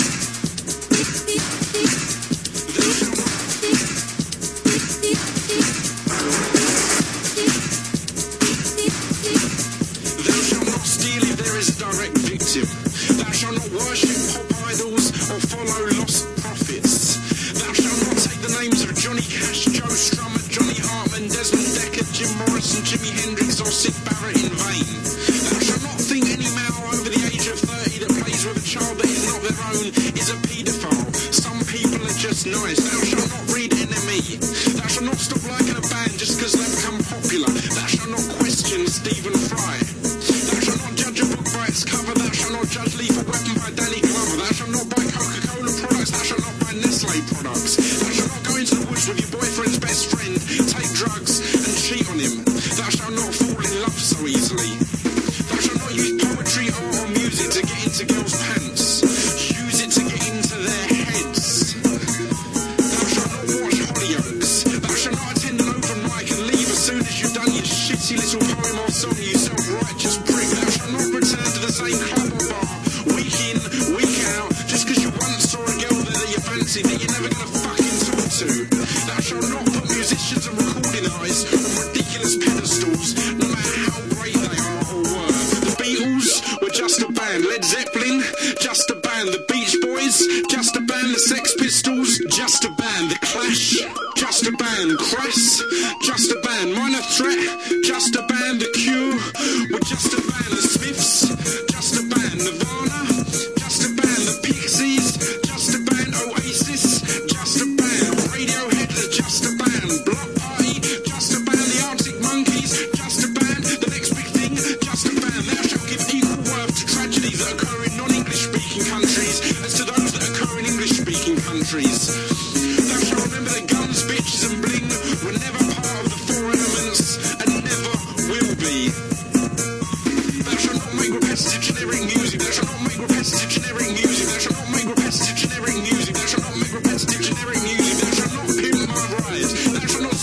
Thou shalt not steal if there is a direct victim. Thou shalt not worship pop idols or follow lost prophets. Thou shalt not take the names of Johnny Cash, Joe Strummer, Johnny Hartman, Desmond Decker, Jim Morrison, Jimi Hendrix or Sid Barrett in vain. Thou shalt not think any male over the age of thirty that plays with a child that is not their own is a paedophile. Some people are just nice. Thou shalt not read N M E. Thou shalt not stop liking a band just because they become popular. Thou shalt not question Stephen Fry. Thou shalt not judge a book by its cover. Thou shalt not judge Lethal Weapon by Danny Glover. Thou shalt not buy Coca-Cola products. Thou shalt not buy Nestle products. Thou shalt not go into the woods with your boyfriend's best friend, take drugs and cheat on him. Thou shalt not fall in love so easily. Thou shalt not use poetry, art or music to get into girls' pants. Use it to get into their heads. Thou shalt not watch Hollyoaks. Thou shalt not attend an open mic and leave as soon as you've done your shitty little poem or song, you self-righteous prick. Thou shalt not return to the same club or bar, week in, week out, just because you once saw a girl there that you fancied that you're never going to fucking talk to. Thou shalt not put musicians and recording artists on ridiculous pedestals, no matter how great they are or were. The Beatles were just a band. Led Zeppelin, just a band. The Beach Boys, just a band. The Sex Pistols, just a band. The Clash, just a band. Crass, just a band. Minor Threat, just a band. The Cure were just a band. The Smiths, just a band. Nirvana, just a band. The Pixies, just a band. Oasis, just a band. Radiohead,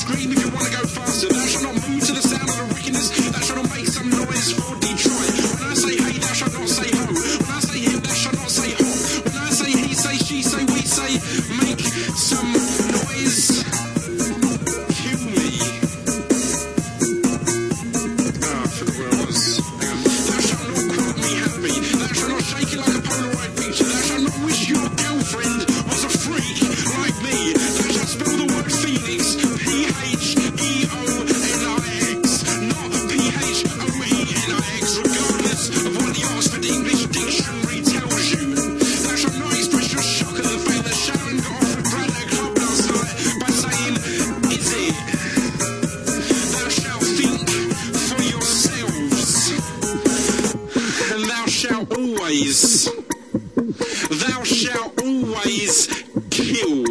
scream if you wanna go faster. Thou shalt not move to the sound of the wickedness. Thou shalt not make some noise for Detroit. When I say hey, thou shalt not say ho. When I say him, thou shalt not say hop. When I say he, say she, say we, say make some noise. Kill me. Ah, for the worlders. Thou shalt not quote me happy. Thou shalt not shake it like a Polaroid picture. Thou shalt not wish your girlfriend was a freak like me. Thou shalt spell the word Phoenix, P H E O N I X, not P H O E N I X, regardless of what the Oxford English Dictionary tells you. Thou shalt not express your shock at the fact that Sharon got off with Brad at a club last night by saying, is it? Thou shalt think for yourselves, and thou shalt always, thou shalt always kill.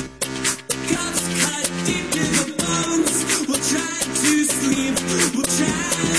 We'll try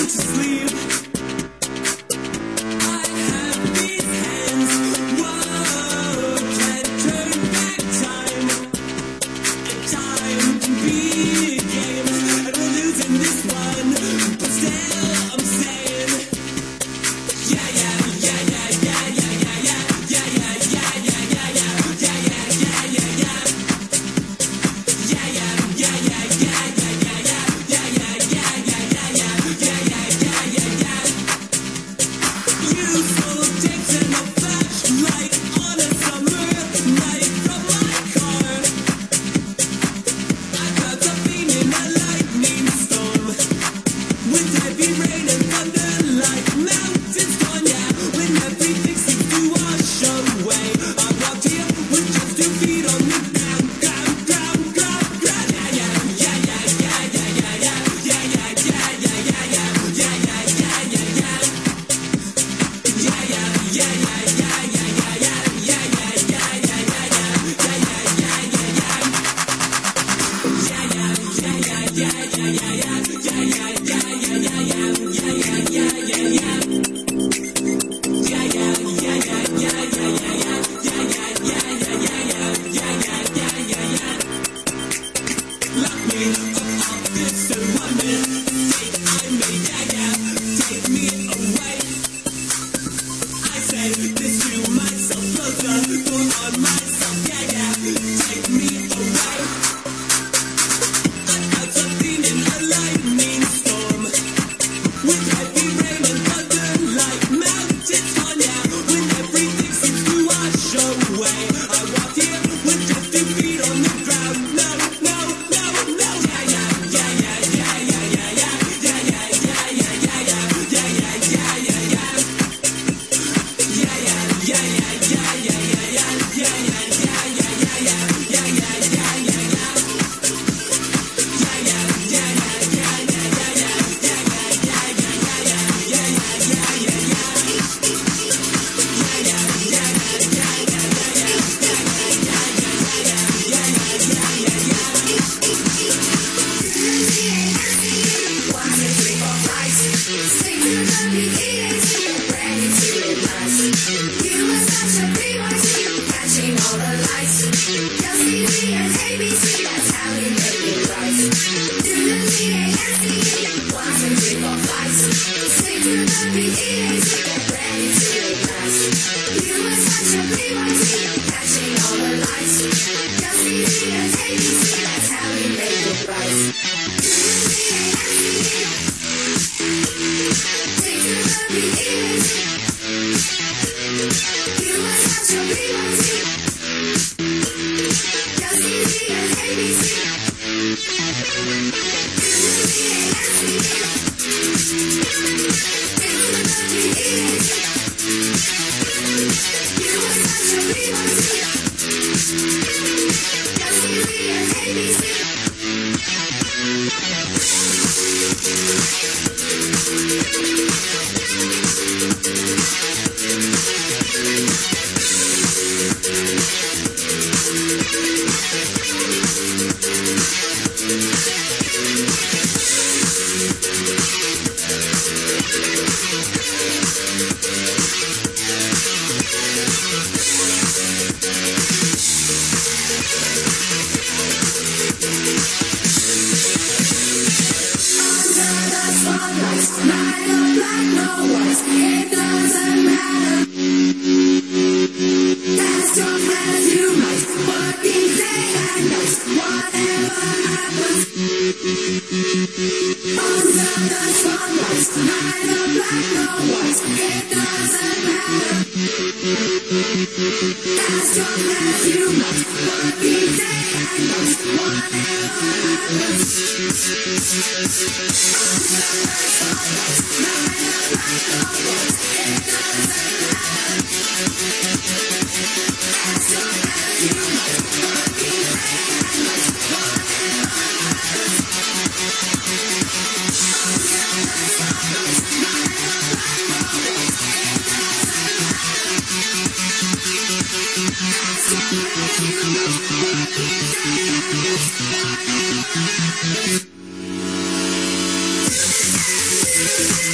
Thank you.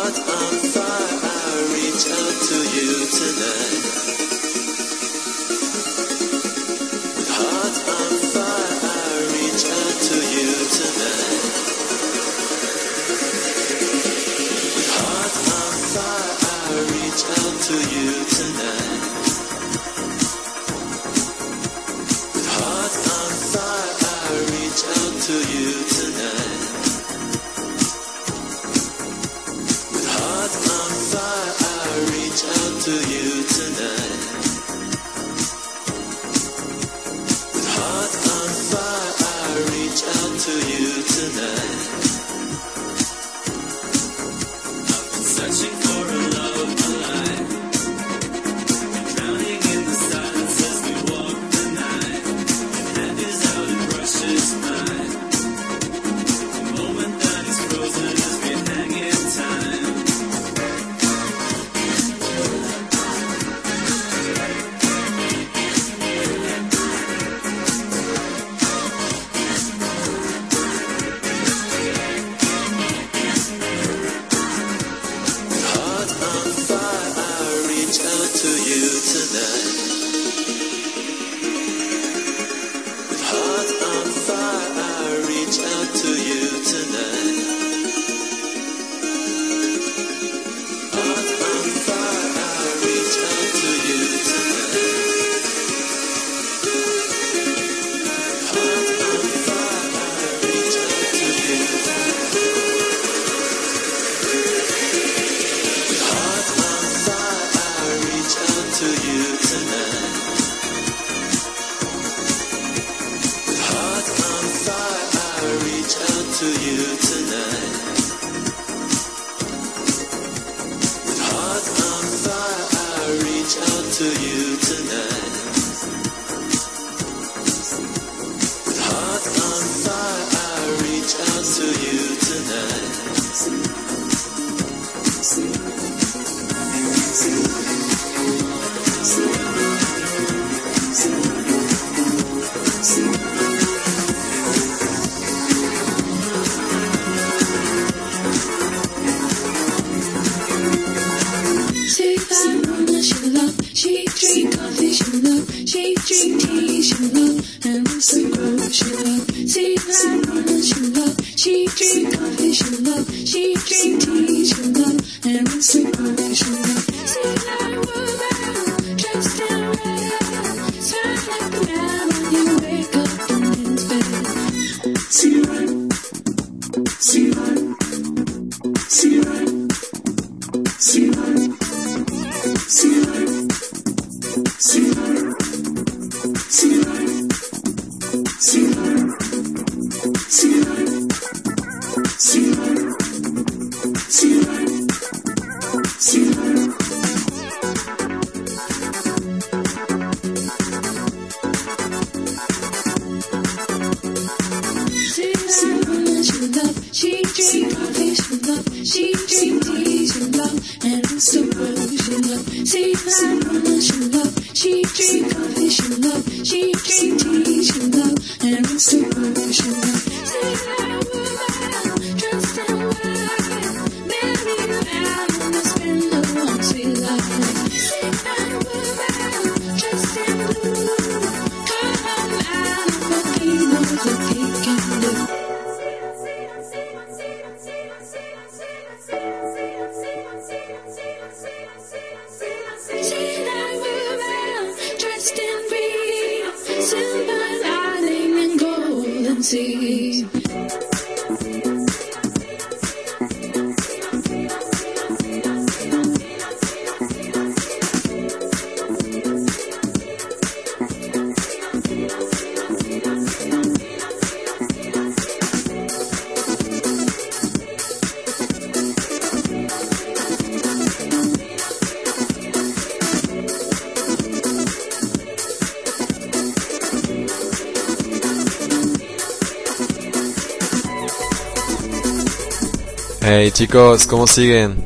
Hey chicos, ¿cómo siguen?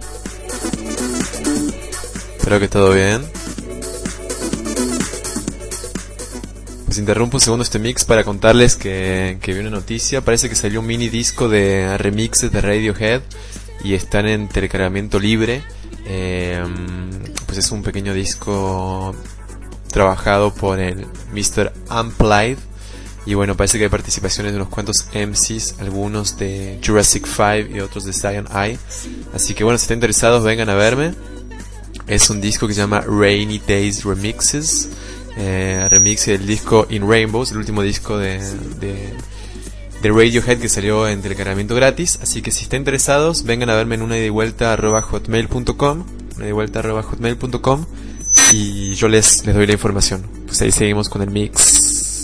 Espero que todo bien. Pues interrumpo un segundo este mix para contarles que, que vi una noticia. Parece que salió un mini disco de remixes de Radiohead y están en telecargamiento libre. Eh, pues es un pequeño disco trabajado por el mister Amplified. Y bueno, parece que hay participaciones de unos cuantos M Cs, algunos de Jurassic five y otros de Zion I. Así que bueno, si están interesados, vengan a verme. Es un disco que se llama Rainy Days Remixes, eh, remix del disco In Rainbows, el último disco de, de, de Radiohead que salió en telecargamiento gratis. Así que si están interesados, vengan a verme en una ida y vuelta arroba hotmail punto com, una ida y vuelta arroba hotmail punto com, y yo les, les doy la información. Pues ahí seguimos con el mix.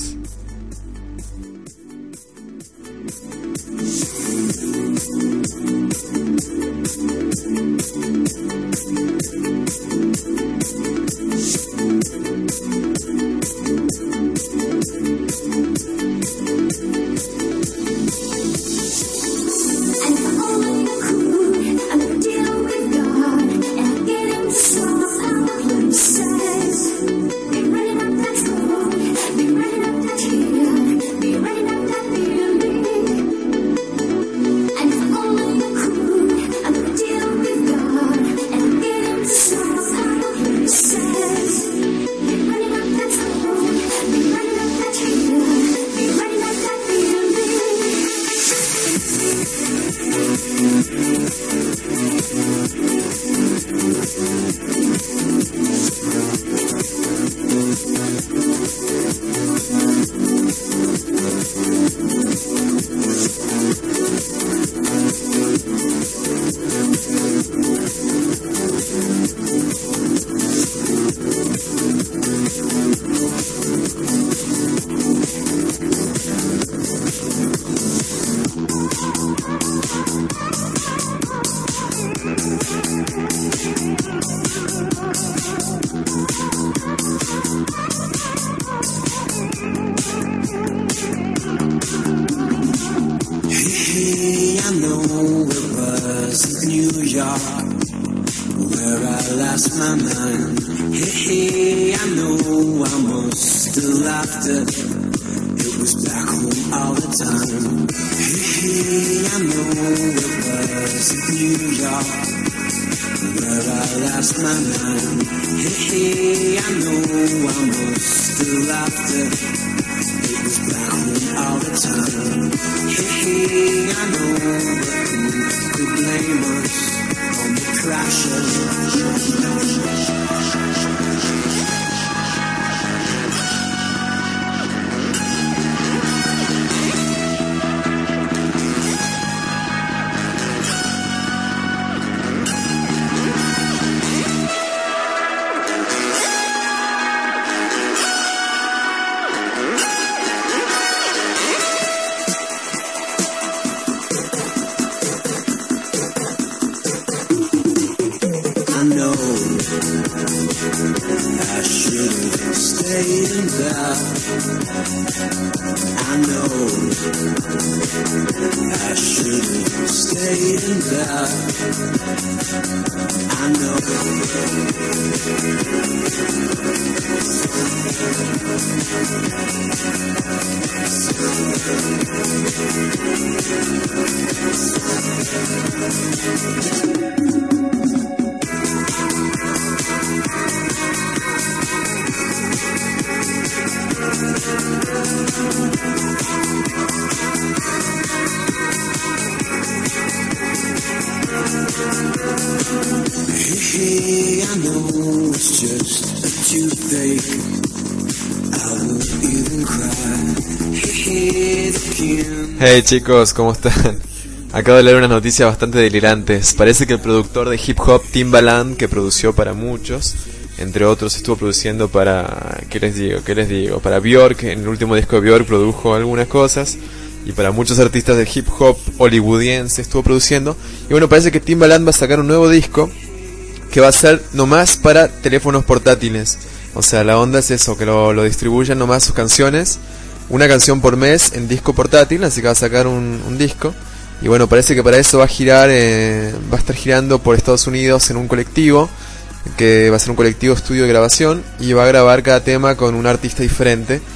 Hey chicos, ¿cómo están? Acabo de leer unas noticias bastante delirantes. Parece que el productor de hip hop Timbaland, que produció para muchos, entre otros estuvo produciendo para... ¿Qué les digo? ¿Qué les digo? Para Björk, en el último disco de Björk produjo algunas cosas, y para muchos artistas de hip hop hollywoodiense estuvo produciendo. Y bueno, parece que Timbaland va a sacar un nuevo disco que va a ser nomás para teléfonos portátiles. O sea, la onda es eso, que lo, lo distribuyan nomás sus canciones, una canción por mes en disco portátil, así que va a sacar un, un disco. Y bueno, parece que para eso va a girar, eh, va a estar girando por Estados Unidos en un colectivo, que va a ser un colectivo estudio de grabación, y va a grabar cada tema con un artista diferente.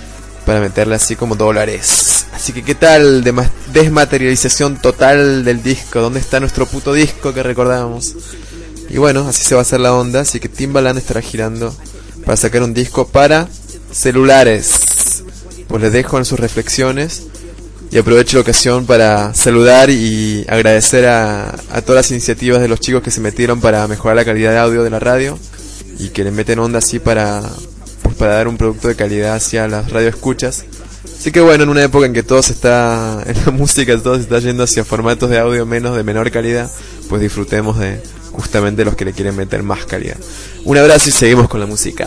para meterle así como dólares. Así que, ¿qué tal? Dema- desmaterialización total del disco. ¿Dónde está nuestro puto disco que recordábamos? Y bueno, así se va a hacer la onda. Así que Timbaland estará girando para sacar un disco para celulares. Pues les dejo en sus reflexiones. Y aprovecho la ocasión para saludar y agradecer a, a todas las iniciativas de los chicos que se metieron para mejorar la calidad de audio de la radio. Y que le meten onda así para, pues para dar un producto de calidad hacia las radioescuchas. Así que bueno, en una época en que todo se está, en la música todo se está yendo hacia formatos de audio menos, de menor calidad, pues disfrutemos de justamente los que le quieren meter más calidad. Un abrazo y seguimos con la música.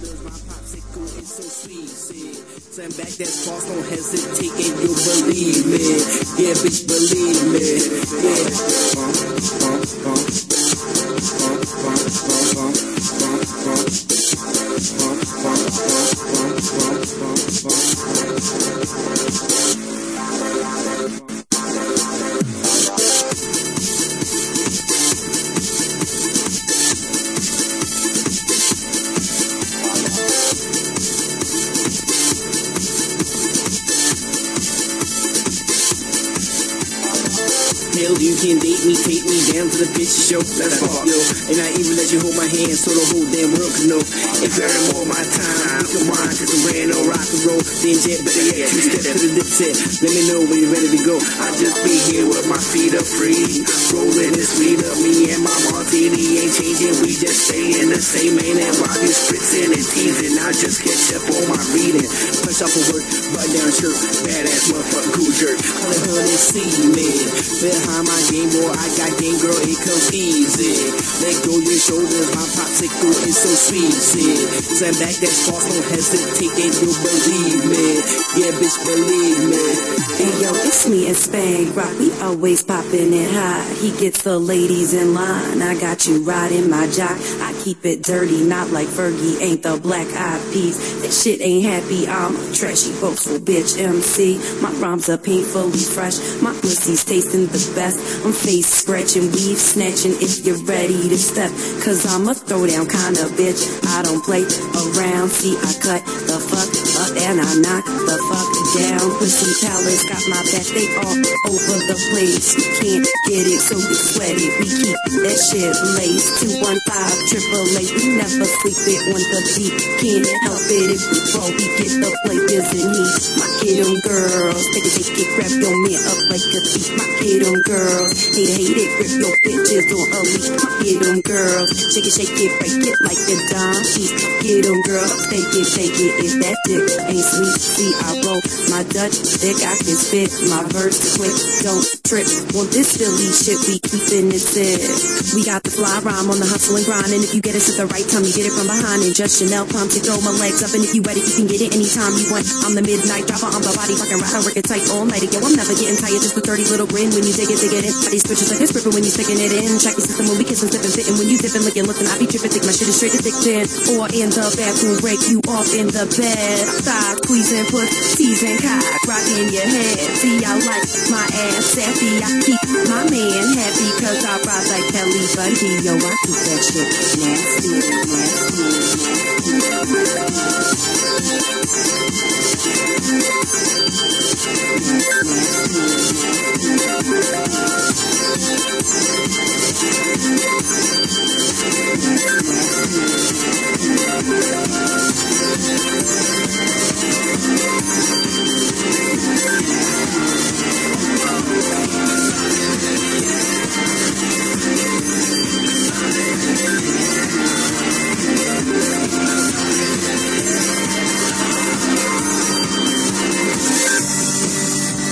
You can date me, take me down to the bitch show. Let's fuck, yo. And I even let you hold my hand so the whole damn world can know. If you're in more of my time, you can whine, cause I'm ran on rock and roll. Then jet, better yet, two step to the dip tip. Let me know when you're ready to go. I just be here with my feet up free. Rolling this weed up, me and my martini ain't changing. We just staying the same, ain't it? While you spritzing and teasing, I just catch up on my reading. Punch off of work, button down shirt, badass motherfucking cool jerk. Honey, honey, see me. Behind my game, boy, I got game, girl, it comes easy. Let go your shoulders, my popsicle is so sweet, see. Stand back, that's false, don't hesitate, and you'll believe me. Yeah, bitch, believe me. Hey, yo, it's me and Spang Rock, we always poppin' it hot. He gets the ladies in line, I got you riding my jock. I keep it dirty, not like Fergie, ain't the black eyed peas. This shit ain't happy, I'm a trashy, boastful bitch M C. My rhymes are painfully fresh, my pussy's tasting the best. I'm face scratching, weave snatching if you're ready to step. Cause I'm a throwdown kind of bitch. I don't play around. See, I cut the fuck up and I knock the fuck down. Pussy palace got my back, they all over the place. You can't get it, so get sweaty. We keep that shit laced. two one five, triple A. We never sleep it on the beat. Can't help it if we fall. We get the flavors in heat. My kiddo girls, take it, take it, grab your man up like a thief. My kiddo girls, hate it, hate it, grip your bitches on a leash. My kiddo girls, shake it, shake it, break it like a dime piece. Kiddo girls, take it, take it, if that dick ain't sweet. See, I roll my Dutch dick, I can spit my verse quick, don't trip. Want this Philly shit, we keepin' it sick. We got the fly rhyme on the hustle and grind, and if you get us at the right time, you get it from behind. And just Chanel pumps, you throw my legs up, and if you ready, you can get it anytime you want. I'm the midnight dropper, I'm the body fucking rider, work it tight all night. Yo, I'm never getting tired, just a dirty little grin when you dig it, dig it in. These switches like it's ripping when you sticking it in. Check the system when we kissing, sipping, sitting. When you dipping, looking, listen, I be tripping, think my shit is straight to thick ten. Or in the bathroom, break you off in the bed. Stop squeezing, put teasing, cock, rocking your head. See, I like my ass sassy, I keep my man happy, cause I ride like Kelly Bundy. Yo, I keep that shit nasty,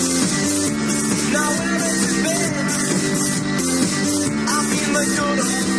Now where has it been? I've been my daughter.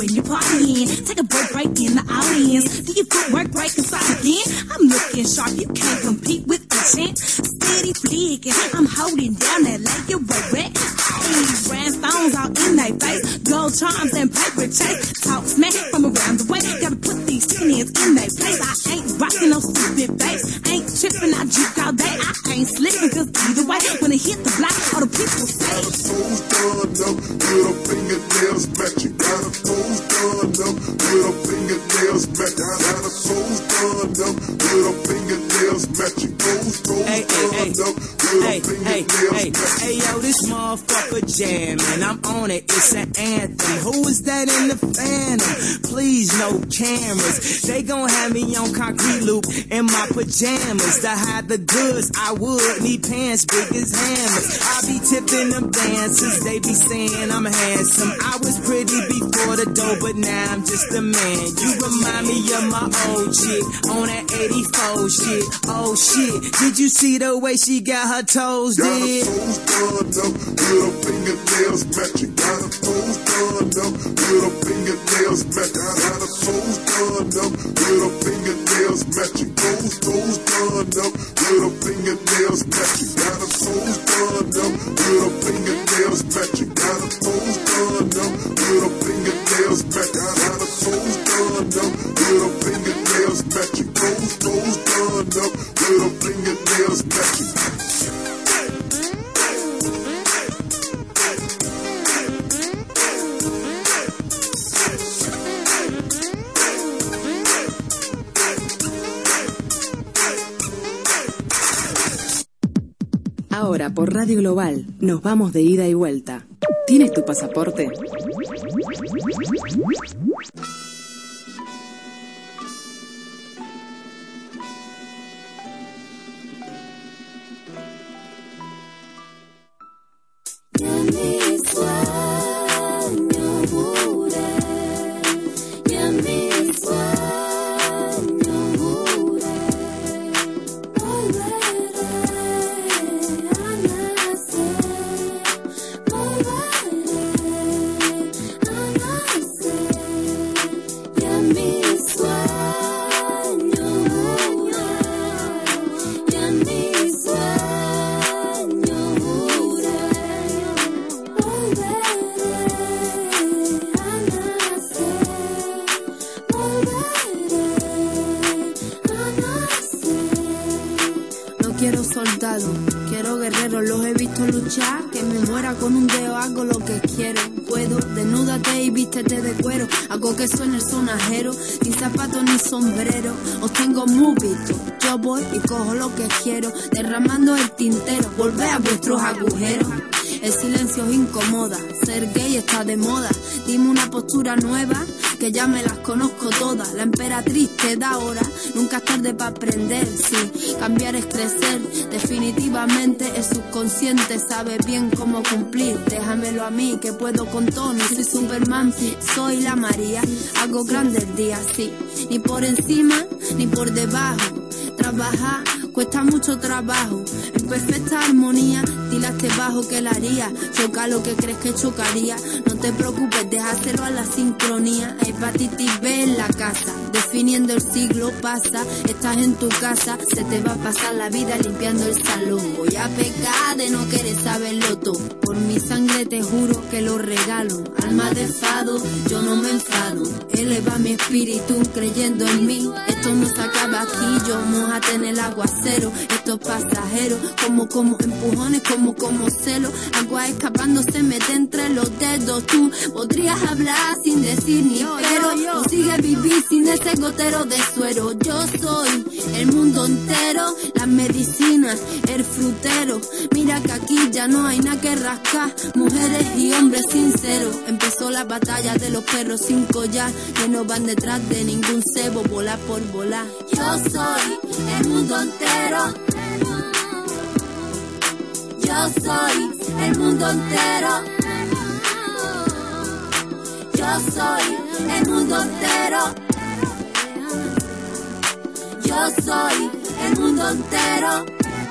when you're partying. Take a break right in the audience. Do your footwork right inside again? I'm looking sharp, you can't compete with the champ. Steady flicking, I'm holding down that like you're wet. Hey, rhinestones all in their face. Gold charms and paper chase. Talk smack from around the way. Gotta put these tens in their place. I ain't rocking no stupid face. Ain't tripping, I juke all day. I ain't slipping, cause either way, when it hit the block, all the people say. Got her toes done up with her fingernails matching. Got her toes done up with her fingernails matching. Got her toes done up with her fingernails matching. Toes, toes Hey, hey, hey, done up with hey, her hey, fingernails hey, matching. hey, yo, this motherfucker jamming. I'm on it, it's an anthem. Who is that in the phantom? Please, no cameras. They gon' have me on concrete loop in my pajamas. To hide the goods, I would need pants big as hammers. I be tipping them dances, they be saying I'm handsome. I was pretty before the dough, but now I'm just a man. You remind me of my old chick on that eighty-four shit. Oh shit, did you see the way she got her toes Got her did? toes done up with her fingernails matching. Got her toes done up with her fingernails matching. Got her toes done up with her fingernails matching. Toes, toes done up with her fingernails matching. Got her toes done up with her fingernails matching. Got her toes done up with her fingernails matching. Got her toes done up with her fingernails matching. Toes, toes done up with her fingernails matching. Ahora por Radio Global nos vamos de ida y vuelta. ¿Tienes tu pasaporte? quiero soldado, quiero guerreros, los he visto luchar, que me muera con un dedo, hago lo que quiero, puedo, desnúdate y vístete de cuero, hago que suene el sonajero, sin zapatos ni sombrero, os tengo muy visto, yo voy y cojo lo que quiero, derramando el tintero, volvé a vuestros agujeros. El silencio os incomoda, ser gay está de moda, dime una postura nueva, que ya me las conozco todas, la emperatriz te da hora, nunca es tarde para aprender, sí, cambiar es crecer, definitivamente el subconsciente sabe bien cómo cumplir, déjamelo a mí que puedo con todo, no soy Superman, soy la María, hago grandes días, sí, ni por encima ni por debajo, trabajar cuesta mucho trabajo, en perfecta armonía, tilaste bajo que la haría, choca lo que crees que chocaría, no te preocupes, déjaselo a la sincronía, hepatitis B en la casa, definiendo el siglo pasa, estás en tu casa, se te va a pasar la vida limpiando el salón, voy a pecar de no querer saberlo todo, por mi sangre te juro que lo regalo, alma de fado, yo no me enfado, eleva mi espíritu creyendo en mí, esto no se acaba aquí, yo mojate en el aguacero, esto es pasajero, como como empujones, como como celo, agua escapando se mete entre los dedos, tú podrías hablar sin decir ni pero, consigue vivir sin ese gotero de suero, yo soy el mundo entero, las medicinas, el frutero, mira que aquí ya no hay nada que rascar, mujeres y hombres sinceros, empezó la batalla de los perros sin collar, que no van detrás de ningún cebo, volar por volar, yo soy el mundo entero, yo soy el mundo entero, yo soy el mundo entero, yo soy el mundo entero,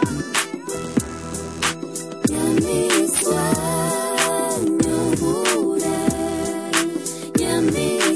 y a mi sueño juré, y a mi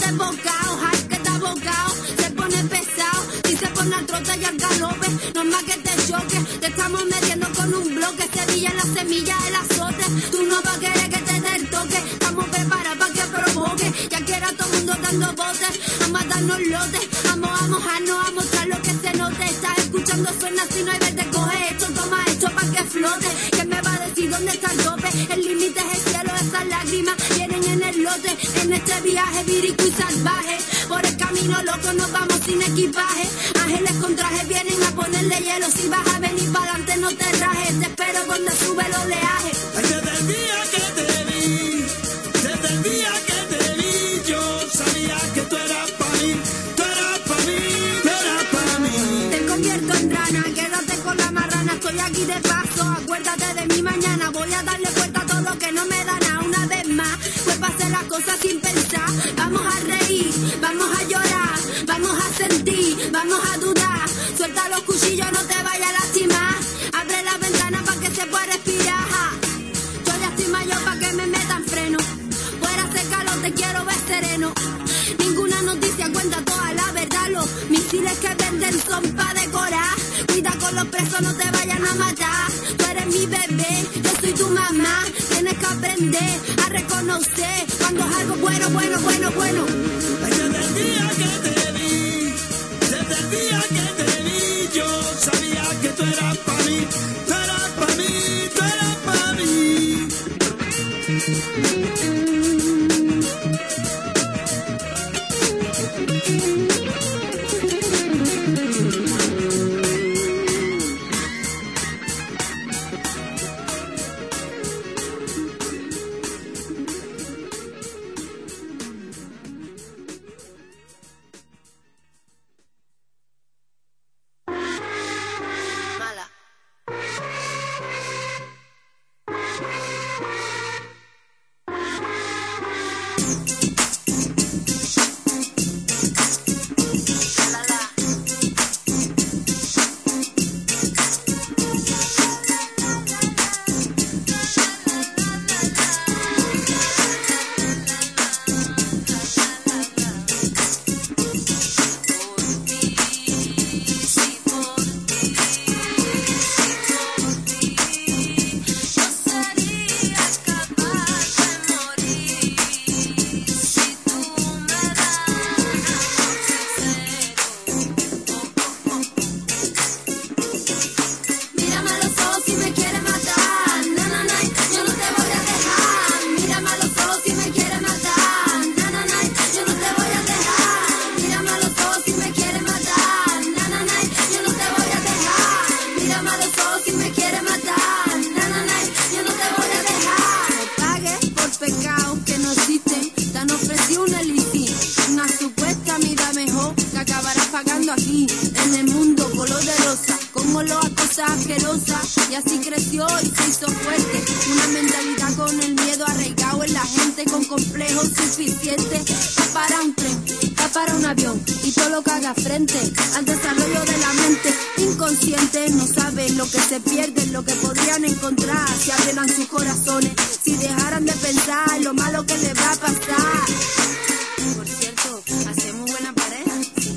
desbocado, ay, que está bocado, se pone pesado, y se pone al trote y al galope, no es más que te choque, te estamos metiendo con un bloque, Sevilla en la semilla, el azote, tú no vas a querer que te dé el toque, estamos preparados para que provoque, ya quiera todo el mundo dando botes, a matarnos lotes, vamos a mojarnos, a mostrar lo que se note, estás escuchando, suena si no hay verde, coge esto, toma esto para que flote, ¿quién me va a decir dónde está el tope? El límite es el cielo, esas lágrimas vienen en el lote, en este viaje vírico y salvaje, por el camino loco nos vamos sin equipaje, ángeles con traje vienen a ponerle hielo, si vas a venir para adelante no te rajes, te espero donde sube el oleaje. Desde el día que te vi, desde el día que te vi, yo sabía que tú eras para mí, tú eras para mí, tú eras para mí. Te convierto en rana, quédate con la marrana, estoy aquí de paso, acuérdate de mi mañana, voy a darle vuelta a todo lo que no me da nada una vez más, pues para hacer las cosas sin pensar, vamos a reír, vamos a llorar, vamos a sentir, vamos a dudar, suelta los cuchillos, no te vayas a lastimar, abre la ventana para que se pueda respirar, yo ya estoy mayor para que me metan freno, fuera hacer calor, te quiero ver sereno, ninguna noticia cuenta toda la verdad, los misiles que venden son pa' decorar, cuida con los presos, no te vayan a matar, tú eres mi bebé, yo soy tu mamá, tienes que aprender a reconocer cuando es algo bueno, bueno, bueno, bueno. Desde el día que te vi, desde el día que te vi, yo sabía que tú eras para mí, tú eras para mí, tú eras para mí. Aquí, en el mundo color de rosa, como lo acosa asquerosa, y así creció y se hizo fuerte, una mentalidad con el miedo arraigado en la gente, con complejos suficientes, pa' para un tren, pa' para un avión, y todo lo que haga frente al desarrollo de la mente, inconsciente, no saben lo que se pierden, lo que podrían encontrar, si abrieran sus corazones, si dejaran de pensar lo malo que les va a pasar. Por cierto, hacemos buena pareja,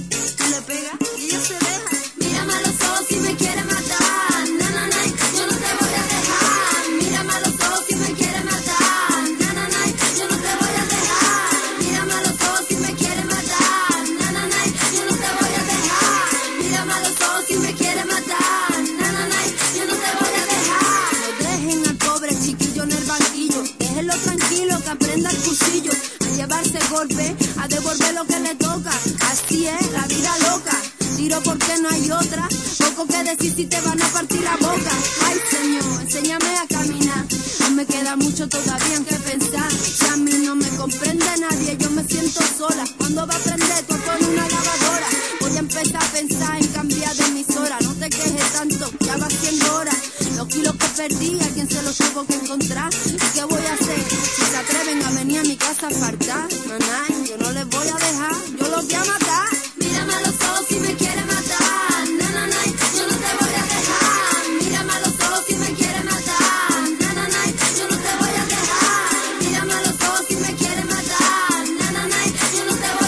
le pega y ella se deja. Mírame a los ojos si me quiere matar, na, na, na, yo no te voy a dejar. Mírame a los ojos si me quiere matar, na, na, na, yo no te voy a dejar. Mírame a los ojos si me quiere matar, na, na, na, yo no te voy a dejar. Mírame a los ojos si me quiere matar, na, na, na, yo no te voy a dejar. No dejen al pobre chiquillo en el banquillo, déjenlo tranquilo que aprenda el cursillo, a llevarse golpe, a devolver lo que le toca. Así es la vida loca, tiro porque no hay otra, poco que decir si te van a partir la boca. Ay Señor, enséñame a caminar, no me queda mucho todavía en que pensar, si a mí no me comprende nadie, yo me siento sola, ¿cuándo va a aprender tú con una lavadora? Voy a empezar a pensar en cambiar de emisora, no te quejes tanto, ya va siendo hora, los kilos que perdí, a quien se los tuvo que encontrar, ¿y qué voy a hacer? Si se atreven a venir a mi casa a faltar, naná, yo no les voy a dejar, yo los voy a matar. Mírame a los ojos si me quiere matar, na, na, na, yo no te voy a dejar. Mírame a los ojos si me quiere matar, na, na, na, yo no te voy a dejar. Mírame a los ojos si me quiere matar, na, na, na, yo no te voy a dejar.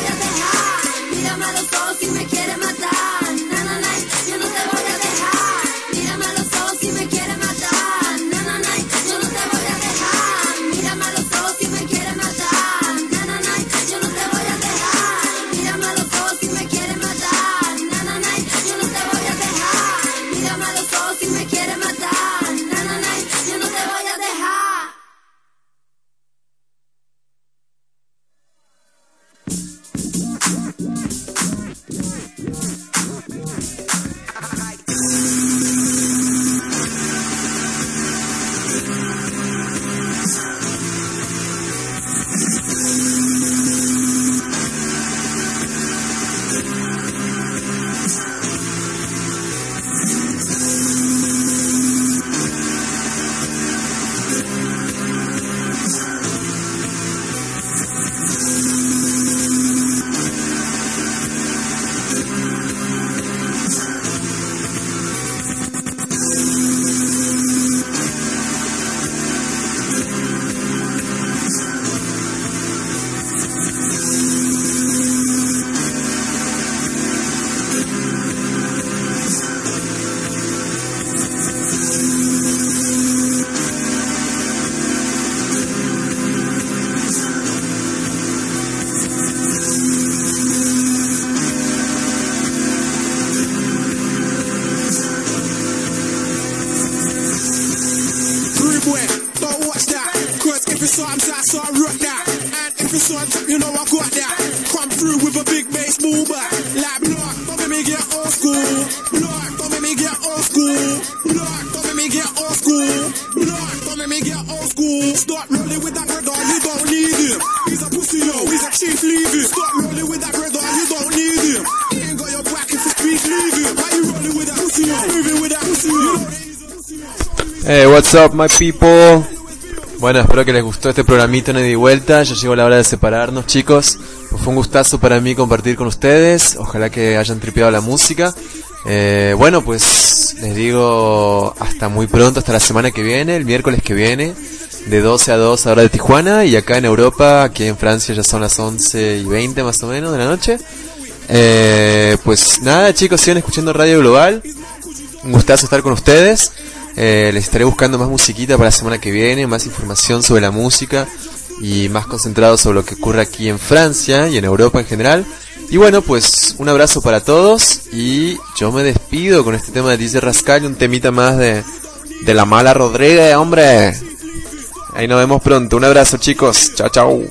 on top, you know I got that. Come through with a big bass move back. Like blood, don't make me get old school. Blood, don't make me get old school. Blood, don't make me get old school. Blood, don't make me get old school. Stop rolling with that brother, you don't need him. He's a pussy, yo, he's a chief, leave him. Stop rolling with that brother, you don't need him. He ain't got your back if you speak, leave him. Why you rolling with that pussy, yo? Moving with that pussy, yo. Hey, what's up, my people? Bueno, espero que les gustó este programita en ida y vuelta. Ya llegó la hora de separarnos, chicos. Pues fue un gustazo para mí compartir con ustedes. Ojalá que hayan tripeado la música. Eh, bueno, pues les digo hasta muy pronto, hasta la semana que viene, el miércoles que viene, de doce a dos hora de Tijuana. Y acá en Europa, aquí en Francia ya son las once y veinte más o menos de la noche. Eh, pues nada, chicos, sigan escuchando Radio Global. Un gustazo estar con ustedes. Eh, les estaré buscando más musiquita para la semana que viene, más información sobre la música y más concentrado sobre lo que ocurre aquí en Francia y en Europa en general. Y bueno, pues un abrazo para todos y yo me despido con este tema de D J Rascal, un temita más de, de la mala Rodríguez, hombre. Ahí nos vemos pronto, un abrazo, chicos, chao chao.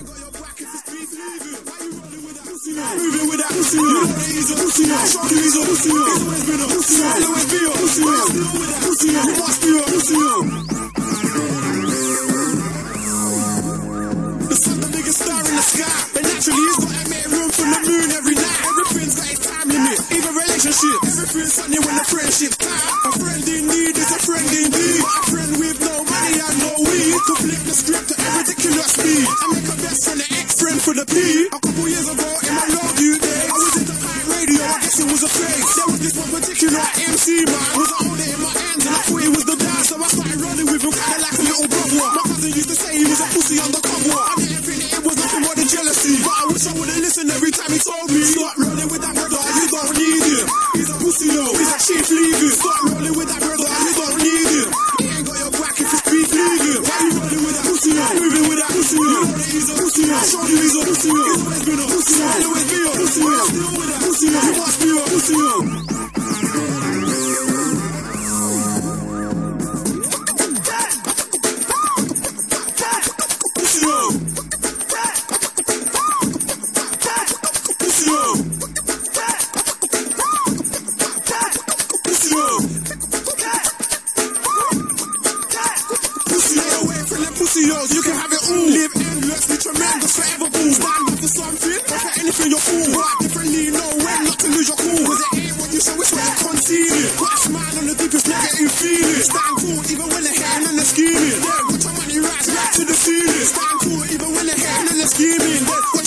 The sun's the biggest star in the sky, but naturally he's gotta make room for the moon every night. Everything's got its time limit, even relationships. Everything's sunny when the friendship's tight. A friend in need is a friend indeed. A friend with no money and no weed to flip the script at a ridiculous speed. I make a best friend, an ex-friend for the P. A couple years ago in my love you days, I was into high radio, I guess it was a face. There was this one particular M C man, was I hold it in my hands and I thought he was the dad, so I started running with him kinda like a little brother. My cousin used to say he was a pussy undercover. I didn't think it was nothing more than jealousy, but I wish I would've listened every time he told me. Start rolling with that brother, you don't need him. He's a pussy, yo, he's a chief, leave him. Start rolling with that brother, you don't need him. He ain't got your back if you speak, leave him. Why you rolling with that pussy, yo? Moving with that pussy, yo. You know that he's a pussy, yo. Show you he's a pussy, yo. He's always been a pussy, yo. He'll always be a pussy, yo. Still with that pussy, yo. You must be a pussy, yo. You can have it all. Live endlessly tremendous, forever cool. Stand up for something, or for anything you're cool. But differently, know when not to lose your cool. Cause it ain't what you show, it's what you conceal it. Put a smile on the deepest negative feeling. Stand cool even when they're hating and they're scheming. Yeah, watch your money rise back to the ceiling. Stand cool even when they're hating and they're scheming. Yeah,